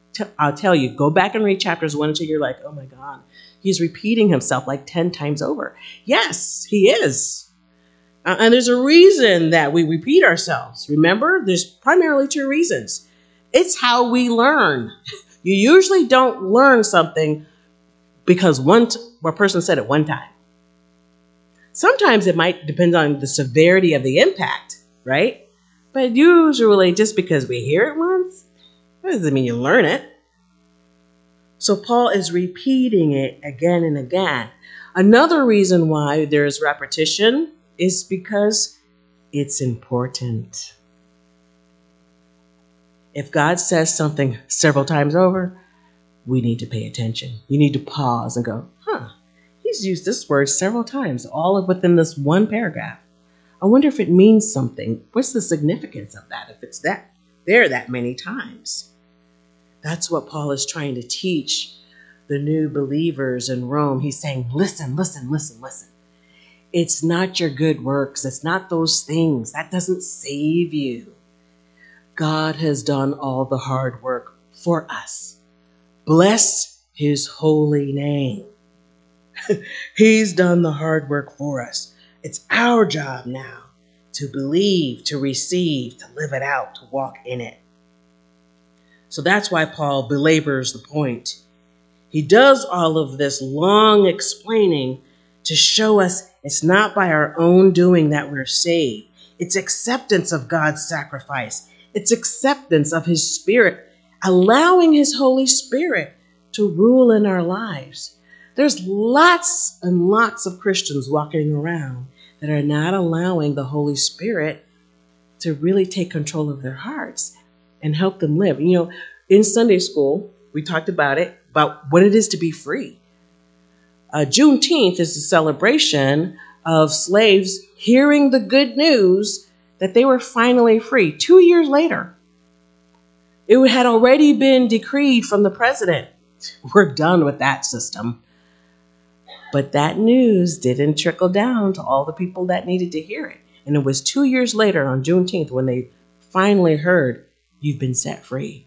Speaker 6: t- I'll tell you, go back and read chapters one until you're like, oh my God, he's repeating himself like ten times over. Yes, he is. Uh, and there's a reason that we repeat ourselves. Remember, there's primarily two reasons. It's how we learn. You usually don't learn something because one t- one person said it one time. Sometimes it might depend on the severity of the impact, right? But usually just because we hear it once, that doesn't mean you learn it. So Paul is repeating it again and again. Another reason why there's repetition is because it's important. If God says something several times over, we need to pay attention. You need to pause and go, huh, he's used this word several times, all within this one paragraph. I wonder if it means something. What's the significance of that if it's that there that many times? That's what Paul is trying to teach the new believers in Rome. He's saying, listen, listen, listen, listen. It's not your good works. It's not those things. That doesn't save you. God has done all the hard work for us. Bless his holy name. He's done the hard work for us. It's our job now to believe, to receive, to live it out, to walk in it. So that's why Paul belabors the point. He does all of this long explaining to show us it's not by our own doing that we're saved. It's acceptance of God's sacrifice. It's acceptance of his Spirit, allowing his Holy Spirit to rule in our lives. There's lots and lots of Christians walking around that are not allowing the Holy Spirit to really take control of their hearts and help them live. You know, in Sunday school, we talked about it, about what it is to be free. Uh, Juneteenth is a celebration of slaves hearing the good news that they were finally free. Two years later, it had already been decreed from the president. We're done with that system. But that news didn't trickle down to all the people that needed to hear it. And it was two years later on Juneteenth when they finally heard, you've been set free.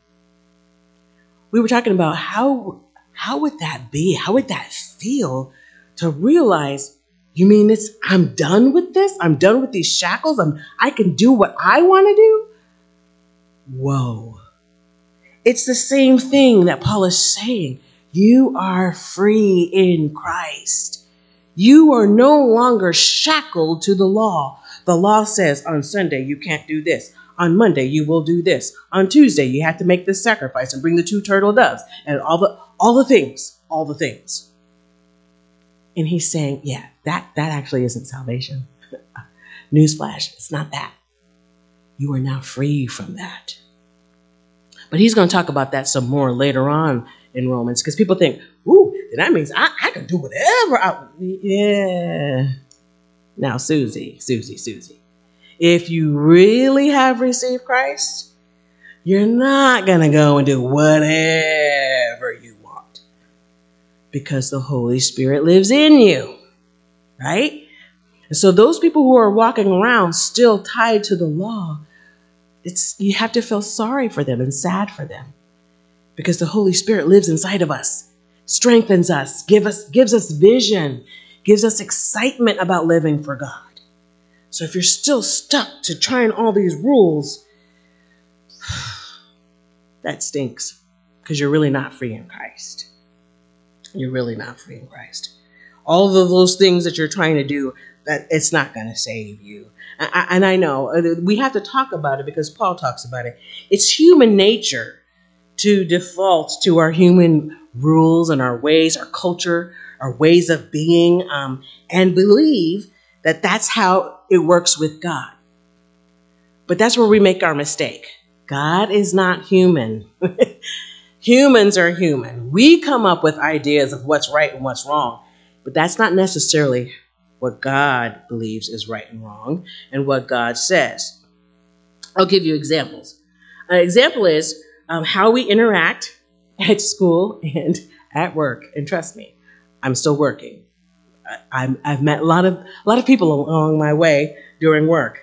Speaker 6: We were talking about how, how would that be? How would that feel to realize, you mean it's, I'm done with this? I'm done with these shackles? I'm, I can do what I want to do? Whoa. It's the same thing that Paul is saying. You are free in Christ. You are no longer shackled to the law. The law says on Sunday, you can't do this. On Monday, you will do this. On Tuesday, you have to make this sacrifice and bring the two turtle doves and all the, all the things, all the things. And he's saying, yeah, that, that actually isn't salvation. Newsflash, it's not that. You are now free from that. But he's going to talk about that some more later on in Romans, because people think, ooh, that means I, I can do whatever I... Yeah. Now, Susie, Susie, Susie, if you really have received Christ, you're not going to go and do whatever you want, because the Holy Spirit lives in you, right? And so those people who are walking around still tied to the law, it's you have to feel sorry for them and sad for them, because the Holy Spirit lives inside of us, strengthens us, give us, gives us vision, gives us excitement about living for God. So if you're still stuck to trying all these rules, that stinks, because you're really not free in Christ. You're really not free in Christ. All of those things that you're trying to do, that it's not going to save you. And I know we have to talk about it because Paul talks about it. It's human nature to default to our human rules and our ways, our culture, our ways of being, um, and believe that that's how it works with God. But that's where we make our mistake. God is not human. Humans are human. We come up with ideas of what's right and what's wrong, but that's not necessarily what God believes is right and wrong and what God says. I'll give you examples. An example is um, how we interact at school and at work. And trust me, I'm still working. I, I've met a lot of a lot of people along my way during work.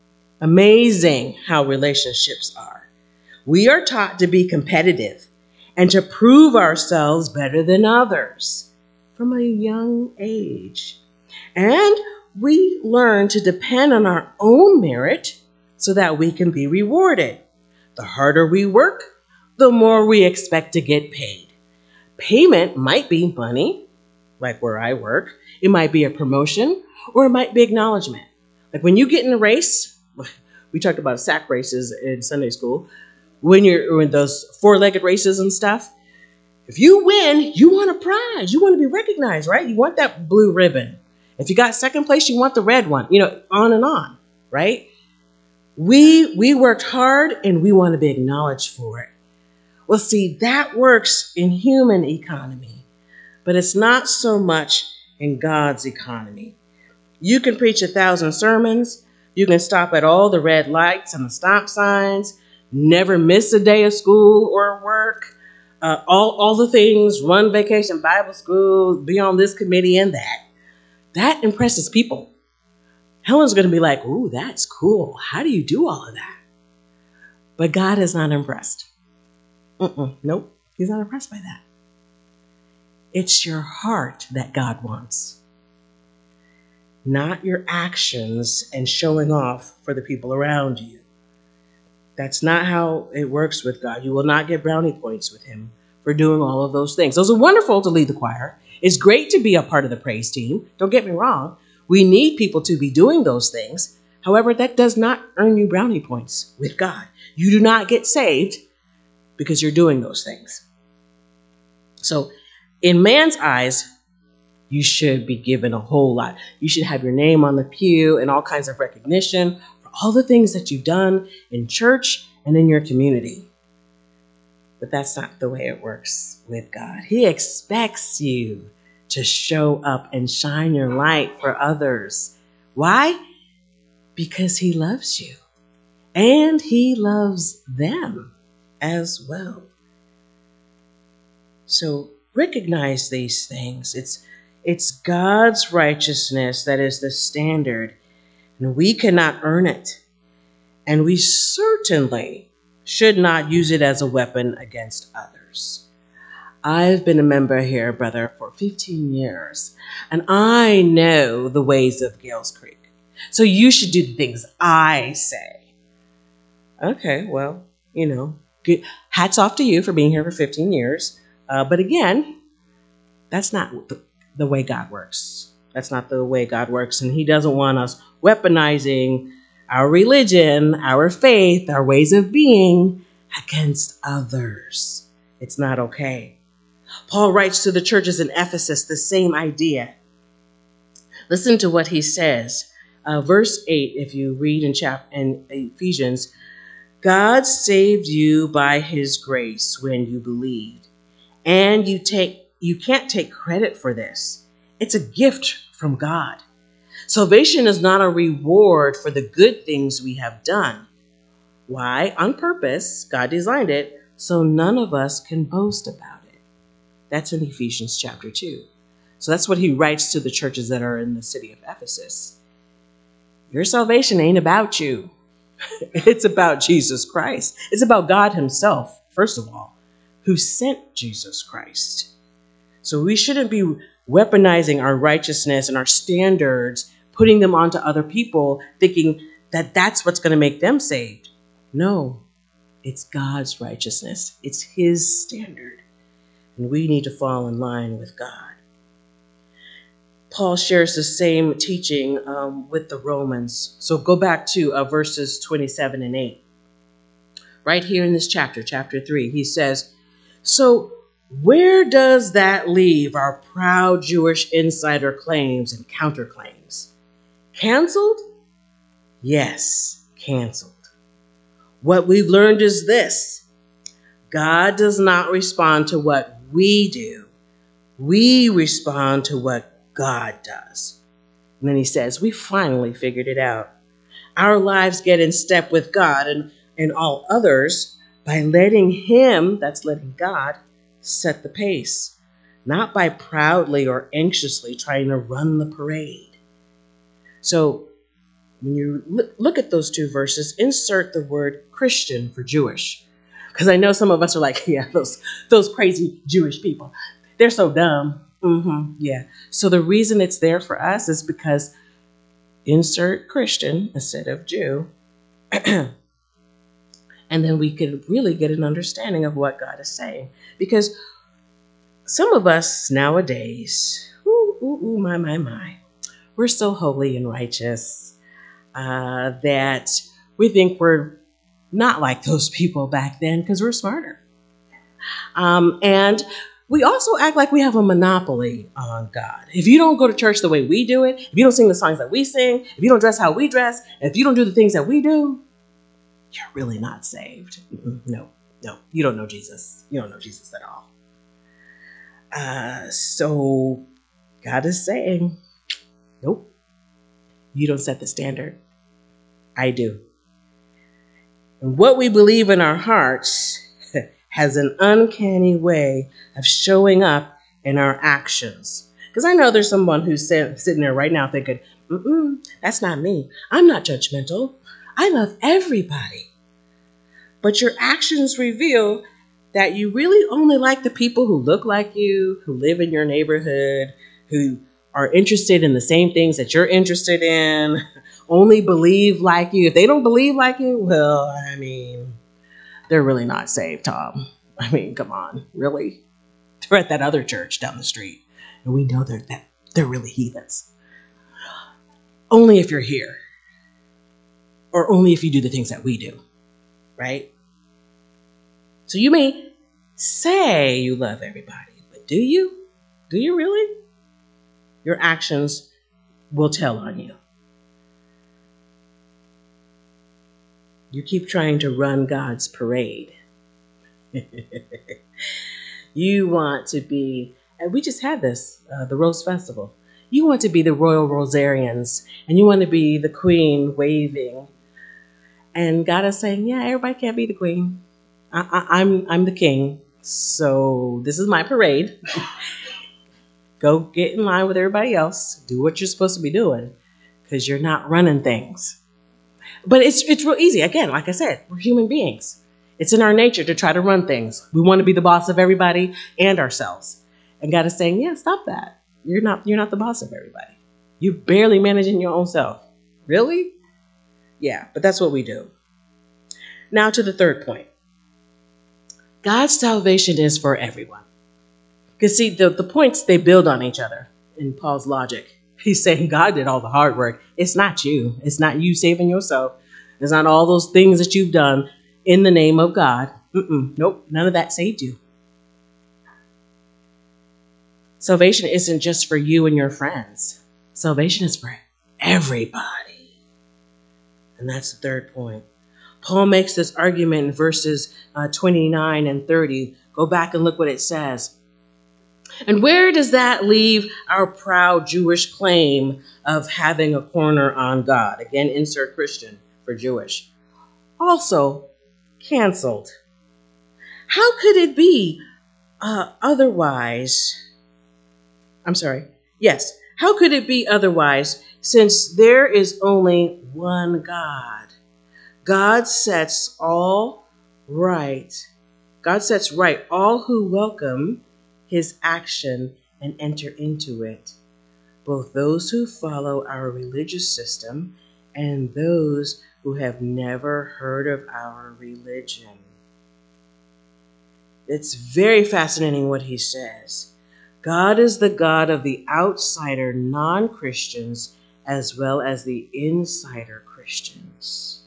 Speaker 6: Amazing how relationships are. We are taught to be competitive and to prove ourselves better than others from a young age. And we learn to depend on our own merit so that we can be rewarded. The harder we work, the more we expect to get paid. Payment might be money, like where I work. It might be a promotion, or it might be acknowledgement. Like when you get in a race, we talked about sack races in Sunday school, when you're in those four-legged races and stuff, if you win, you want a prize. You want to be recognized, right? You want that blue ribbon. If you got second place, you want the red one, you know, on and on, right? We, we worked hard and we want to be acknowledged for it. Well, see, that works in human economy, but it's not so much in God's economy. You can preach a thousand sermons. You can stop at all the red lights and the stop signs, never miss a day of school or work, uh, all, all the things, run vacation Bible school, be on this committee and that. That impresses people. Helen's going to be like, ooh, that's cool. How do you do all of that? But God is not impressed. Mm-mm, nope, he's not impressed by that. It's your heart that God wants, not your actions and showing off for the people around you. That's not how it works with God. You will not get brownie points with him for doing all of those things. Those are wonderful to lead the choir. It's great to be a part of the praise team. Don't get me wrong. We need people to be doing those things. However, that does not earn you brownie points with God. You do not get saved because you're doing those things. So in man's eyes, you should be given a whole lot. You should have your name on the pew and all kinds of recognition for all the things that you've done in church and in your community. But that's not the way it works with God. He expects you to show up and shine your light for others. Why? Because he loves you and he loves them as well. So recognize these things. It's, it's God's righteousness that is the standard, and we cannot earn it. And we certainly should not use it as a weapon against others. I've been a member here, brother, for fifteen years, and I know the ways of Gales Creek. So you should do the things I say. Okay, well, you know, good. Hats off to you for being here for fifteen years. Uh, but again, that's not the, the way God works. That's not the way God works. And he doesn't want us weaponizing our religion, our faith, our ways of being against others. It's not okay. Paul writes to the churches in Ephesus the same idea. Listen to what he says. Uh, verse eight, if you read in, chap- in Ephesians, God saved you by his grace when you believed. And you take you can't take credit for this. It's a gift from God. Salvation is not a reward for the good things we have done. Why? On purpose, God designed it so none of us can boast about it. That's in Ephesians chapter two. So that's what he writes to the churches that are in the city of Ephesus. Your salvation ain't about you. It's about Jesus Christ. It's about God himself, first of all, who sent Jesus Christ. So we shouldn't be weaponizing our righteousness and our standards, putting them onto other people, thinking that that's what's going to make them saved. No, it's God's righteousness. It's his standard. And we need to fall in line with God. Paul shares the same teaching um, with the Romans. So go back to uh, verses twenty-seven and eight. Right here in this chapter, chapter three, he says, so where does that leave our proud Jewish insider claims and counterclaims? Canceled? Yes, canceled. What we've learned is this. God does not respond to what we do. We respond to what God does. And then he says, we finally figured it out. Our lives get in step with God and, and all others by letting him, that's letting God, set the pace, not by proudly or anxiously trying to run the parade. So when you look at those two verses, insert the word Christian for Jewish, Because I know some of us are like, yeah, those those crazy Jewish people. They're so dumb. Mm-hmm, yeah. So the reason it's there for us is because insert Christian instead of Jew. And then we could really get an understanding of what God is saying. Because some of us nowadays, ooh, ooh, ooh, my, my, my, we're so holy and righteous uh, that we think we're not like those people back then because we're smarter. Um, and we also act like we have a monopoly on God. If you don't go to church the way we do it, if you don't sing the songs that we sing, if you don't dress how we dress, if you don't do the things that we do, you're really not saved. Mm-mm, no, no, you don't know Jesus. You don't know Jesus at all. Uh, so God is saying, nope, you don't set the standard. I do. And what we believe in our hearts has an uncanny way of showing up in our actions. Because I know there's someone who's sitting there right now thinking, mm-mm, that's not me. I'm not judgmental. I love everybody. But your actions reveal that you really only like the people who look like you, who live in your neighborhood, who are interested in the same things that you're interested in, only believe like you. If they don't believe like you, well, I mean, they're really not saved, Tom. I mean, come on, really? They're at that other church down the street, and we know they're that they're really heathens. Only if you're here, or only if you do the things that we do, right? So you may say you love everybody, but do you? Do you really? Your actions will tell on you. You keep trying to run God's parade. You want to be, and we just had this, uh, the Rose Festival. You want to be the Royal Rosarians, and you want to be the queen waving. And God is saying, yeah, everybody can't be the queen. I, I, I'm, I'm the king, so this is my parade. Go get in line with everybody else. Do what you're supposed to be doing, because you're not running things. But it's it's real easy. Again, like I said, we're human beings. It's in our nature to try to run things. We want to be the boss of everybody and ourselves. And God is saying, yeah, stop that. You're not you're not the boss of everybody. You're barely managing your own self. Really? Yeah, but that's what we do. Now to the third point. God's salvation is for everyone. Because see, the, the points, they build on each other in Paul's logic. He's saying God did all the hard work. It's not you. It's not you saving yourself. It's not all those things that you've done in the name of God. Mm-mm, nope, none of that saved you. Salvation isn't just for you and your friends. Salvation is for everybody. And that's the third point. Paul makes this argument in verses uh, twenty-nine and thirty. Go back and look what it says. And where does that leave our proud Jewish claim of having a corner on God? Again, insert Christian for Jewish. Also canceled. How could it be uh, otherwise? I'm sorry. Yes. How could it be otherwise since there is only one God? God sets all right. God sets right all who welcome his action and enter into it, both those who follow our religious system and those who have never heard of our religion. It's very fascinating what he says. God is the God of the outsider non-Christians as well as the insider Christians.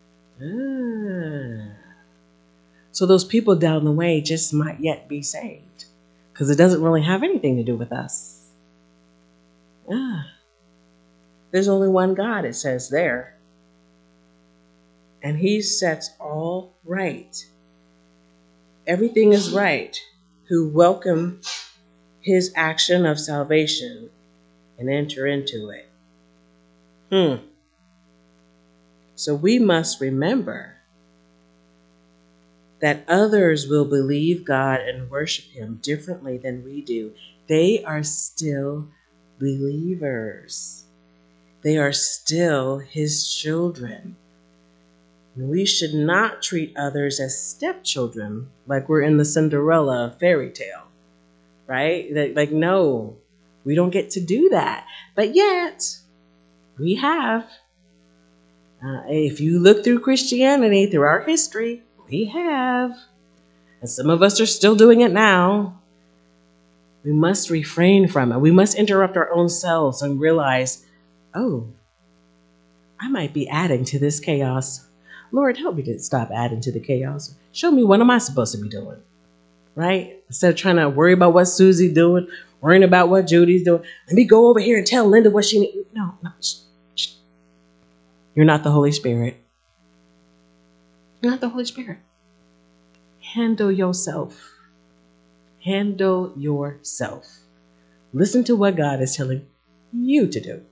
Speaker 6: Ah. So those people down the way just might yet be saved. Because it doesn't really have anything to do with us. Ah, there's only one God, it says there. And he sets all right. Everything is right. Who welcome his action of salvation and enter into it. Hmm. So we must remember that others will believe God and worship him differently than we do. They are still believers. They are still his children. We should not treat others as stepchildren, like we're in the Cinderella fairy tale, right? Like, like, no, we don't get to do that. But yet, we have. Uh, if you look through Christianity, through our history, we have. And some of us are still doing it now. We must refrain from it. We must interrupt our own selves and realize, oh, I might be adding to this chaos. Lord, help me to stop adding to the chaos. Show me what am I supposed to be doing, right? Instead of trying to worry about what Susie's doing, worrying about what Judy's doing. Let me go over here and tell Linda what she needs. No, no. Shh, shh. You're not the Holy Spirit. You're not the Holy Spirit. Handle yourself. Handle yourself. Listen to what God is telling you to do.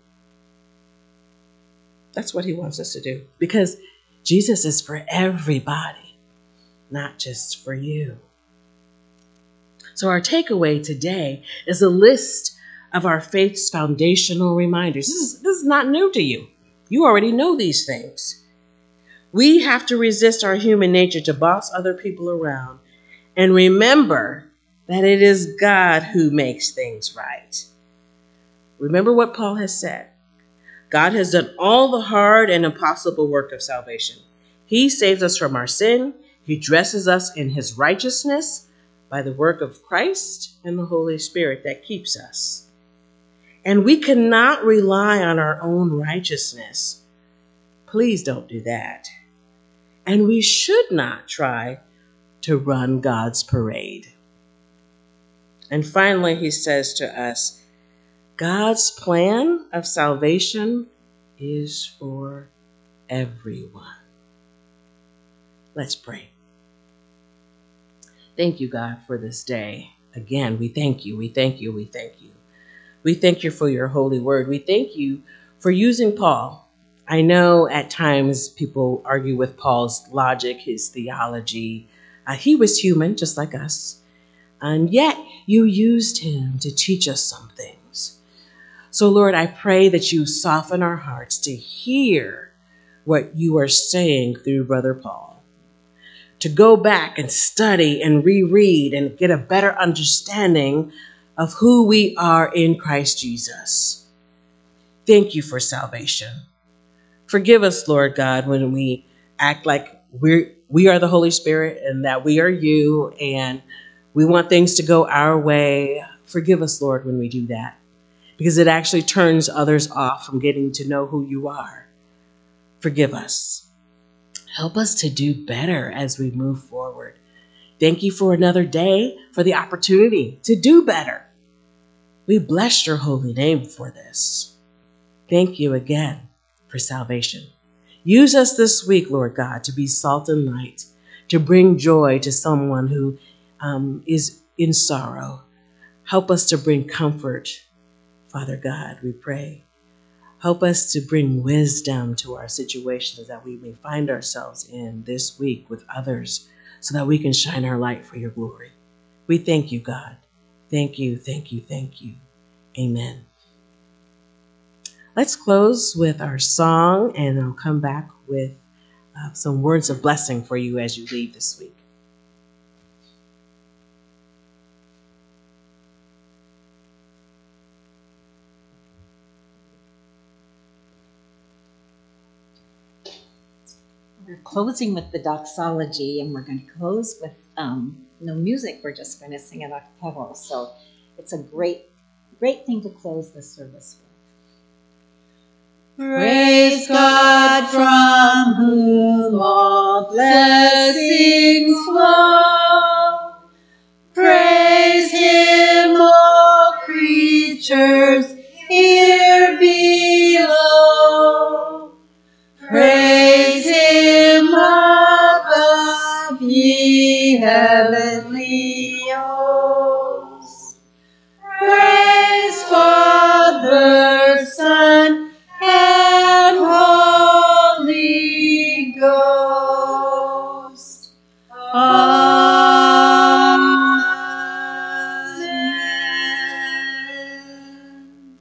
Speaker 6: That's what he wants us to do. Because Jesus is for everybody, not just for you. So our takeaway today is a list of our faith's foundational reminders. This is, this is not new to you. You already know these things. We have to resist our human nature to boss other people around and remember that it is God who makes things right. Remember what Paul has said. God has done all the hard and impossible work of salvation. He saves us from our sin. He dresses us in his righteousness by the work of Christ and the Holy Spirit that keeps us. And we cannot rely on our own righteousness. Please don't do that. And we should not try to run God's parade. And finally, he says to us, God's plan of salvation is for everyone. Let's pray. Thank you, God, for this day. Again, we thank you, we thank you, we thank you. We thank you for your holy word. We thank you for using Paul. I know at times people argue with Paul's logic, his theology. Uh, he was human, just like us. And yet you used him to teach us some things. So, Lord, I pray that you soften our hearts to hear what you are saying through Brother Paul, to go back and study and reread and get a better understanding of who we are in Christ Jesus. Thank you for salvation. Forgive us, Lord God, when we act like we're, we are the Holy Spirit and that we are you and we want things to go our way. Forgive us, Lord, when we do that, because it actually turns others off from getting to know who you are. Forgive us. Help us to do better as we move forward. Thank you for another day, for the opportunity to do better. We bless your holy name for this. Thank you again for salvation. Use us this week, Lord God, to be salt and light, to bring joy to someone who um, is in sorrow. Help us to bring comfort, Father God, we pray. Help us to bring wisdom to our situations that we may find ourselves in this week with others so that we can shine our light for your glory. We thank you, God. Thank you, thank you, thank you. Amen. Let's close with our song, and I'll come back with uh, some words of blessing for you as you leave this week.
Speaker 1: We're closing with the doxology, and we're going to close with um, no music. We're just going to sing it a cappella. So it's a great, great thing to close this service with.
Speaker 7: Praise God from whom all blessings flow. Praise him, all creatures here below. Praise him above, ye heavenly hosts. Praise Father, Son, and Holy Ghost. Amen.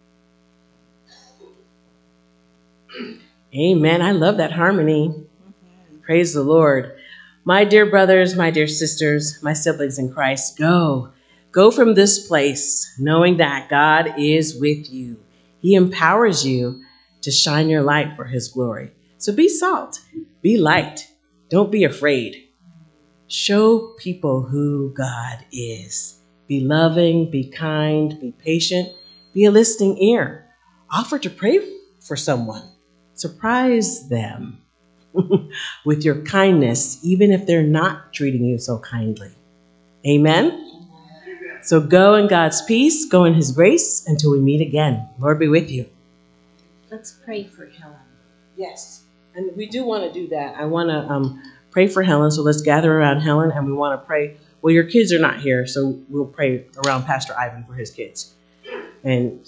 Speaker 6: Amen. I love that harmony. Praise the Lord. My dear brothers, my dear sisters, my siblings in Christ, go. Go from this place knowing that God is with you. He empowers you to shine your light for his glory. So be salt, be light. Don't be afraid. Show people who God is. Be loving, be kind, be patient, be a listening ear. Offer to pray for someone. Surprise them with your kindness, even if they're not treating you so kindly. Amen? So go in God's peace, go in his grace until we meet again. Lord be with you.
Speaker 1: Let's pray for Helen.
Speaker 6: Yes, and we do want to do that. I want to um, pray for Helen, so let's gather around Helen, and we want to pray. Well, your kids are not here, so we'll pray around Pastor Ivan for his kids. And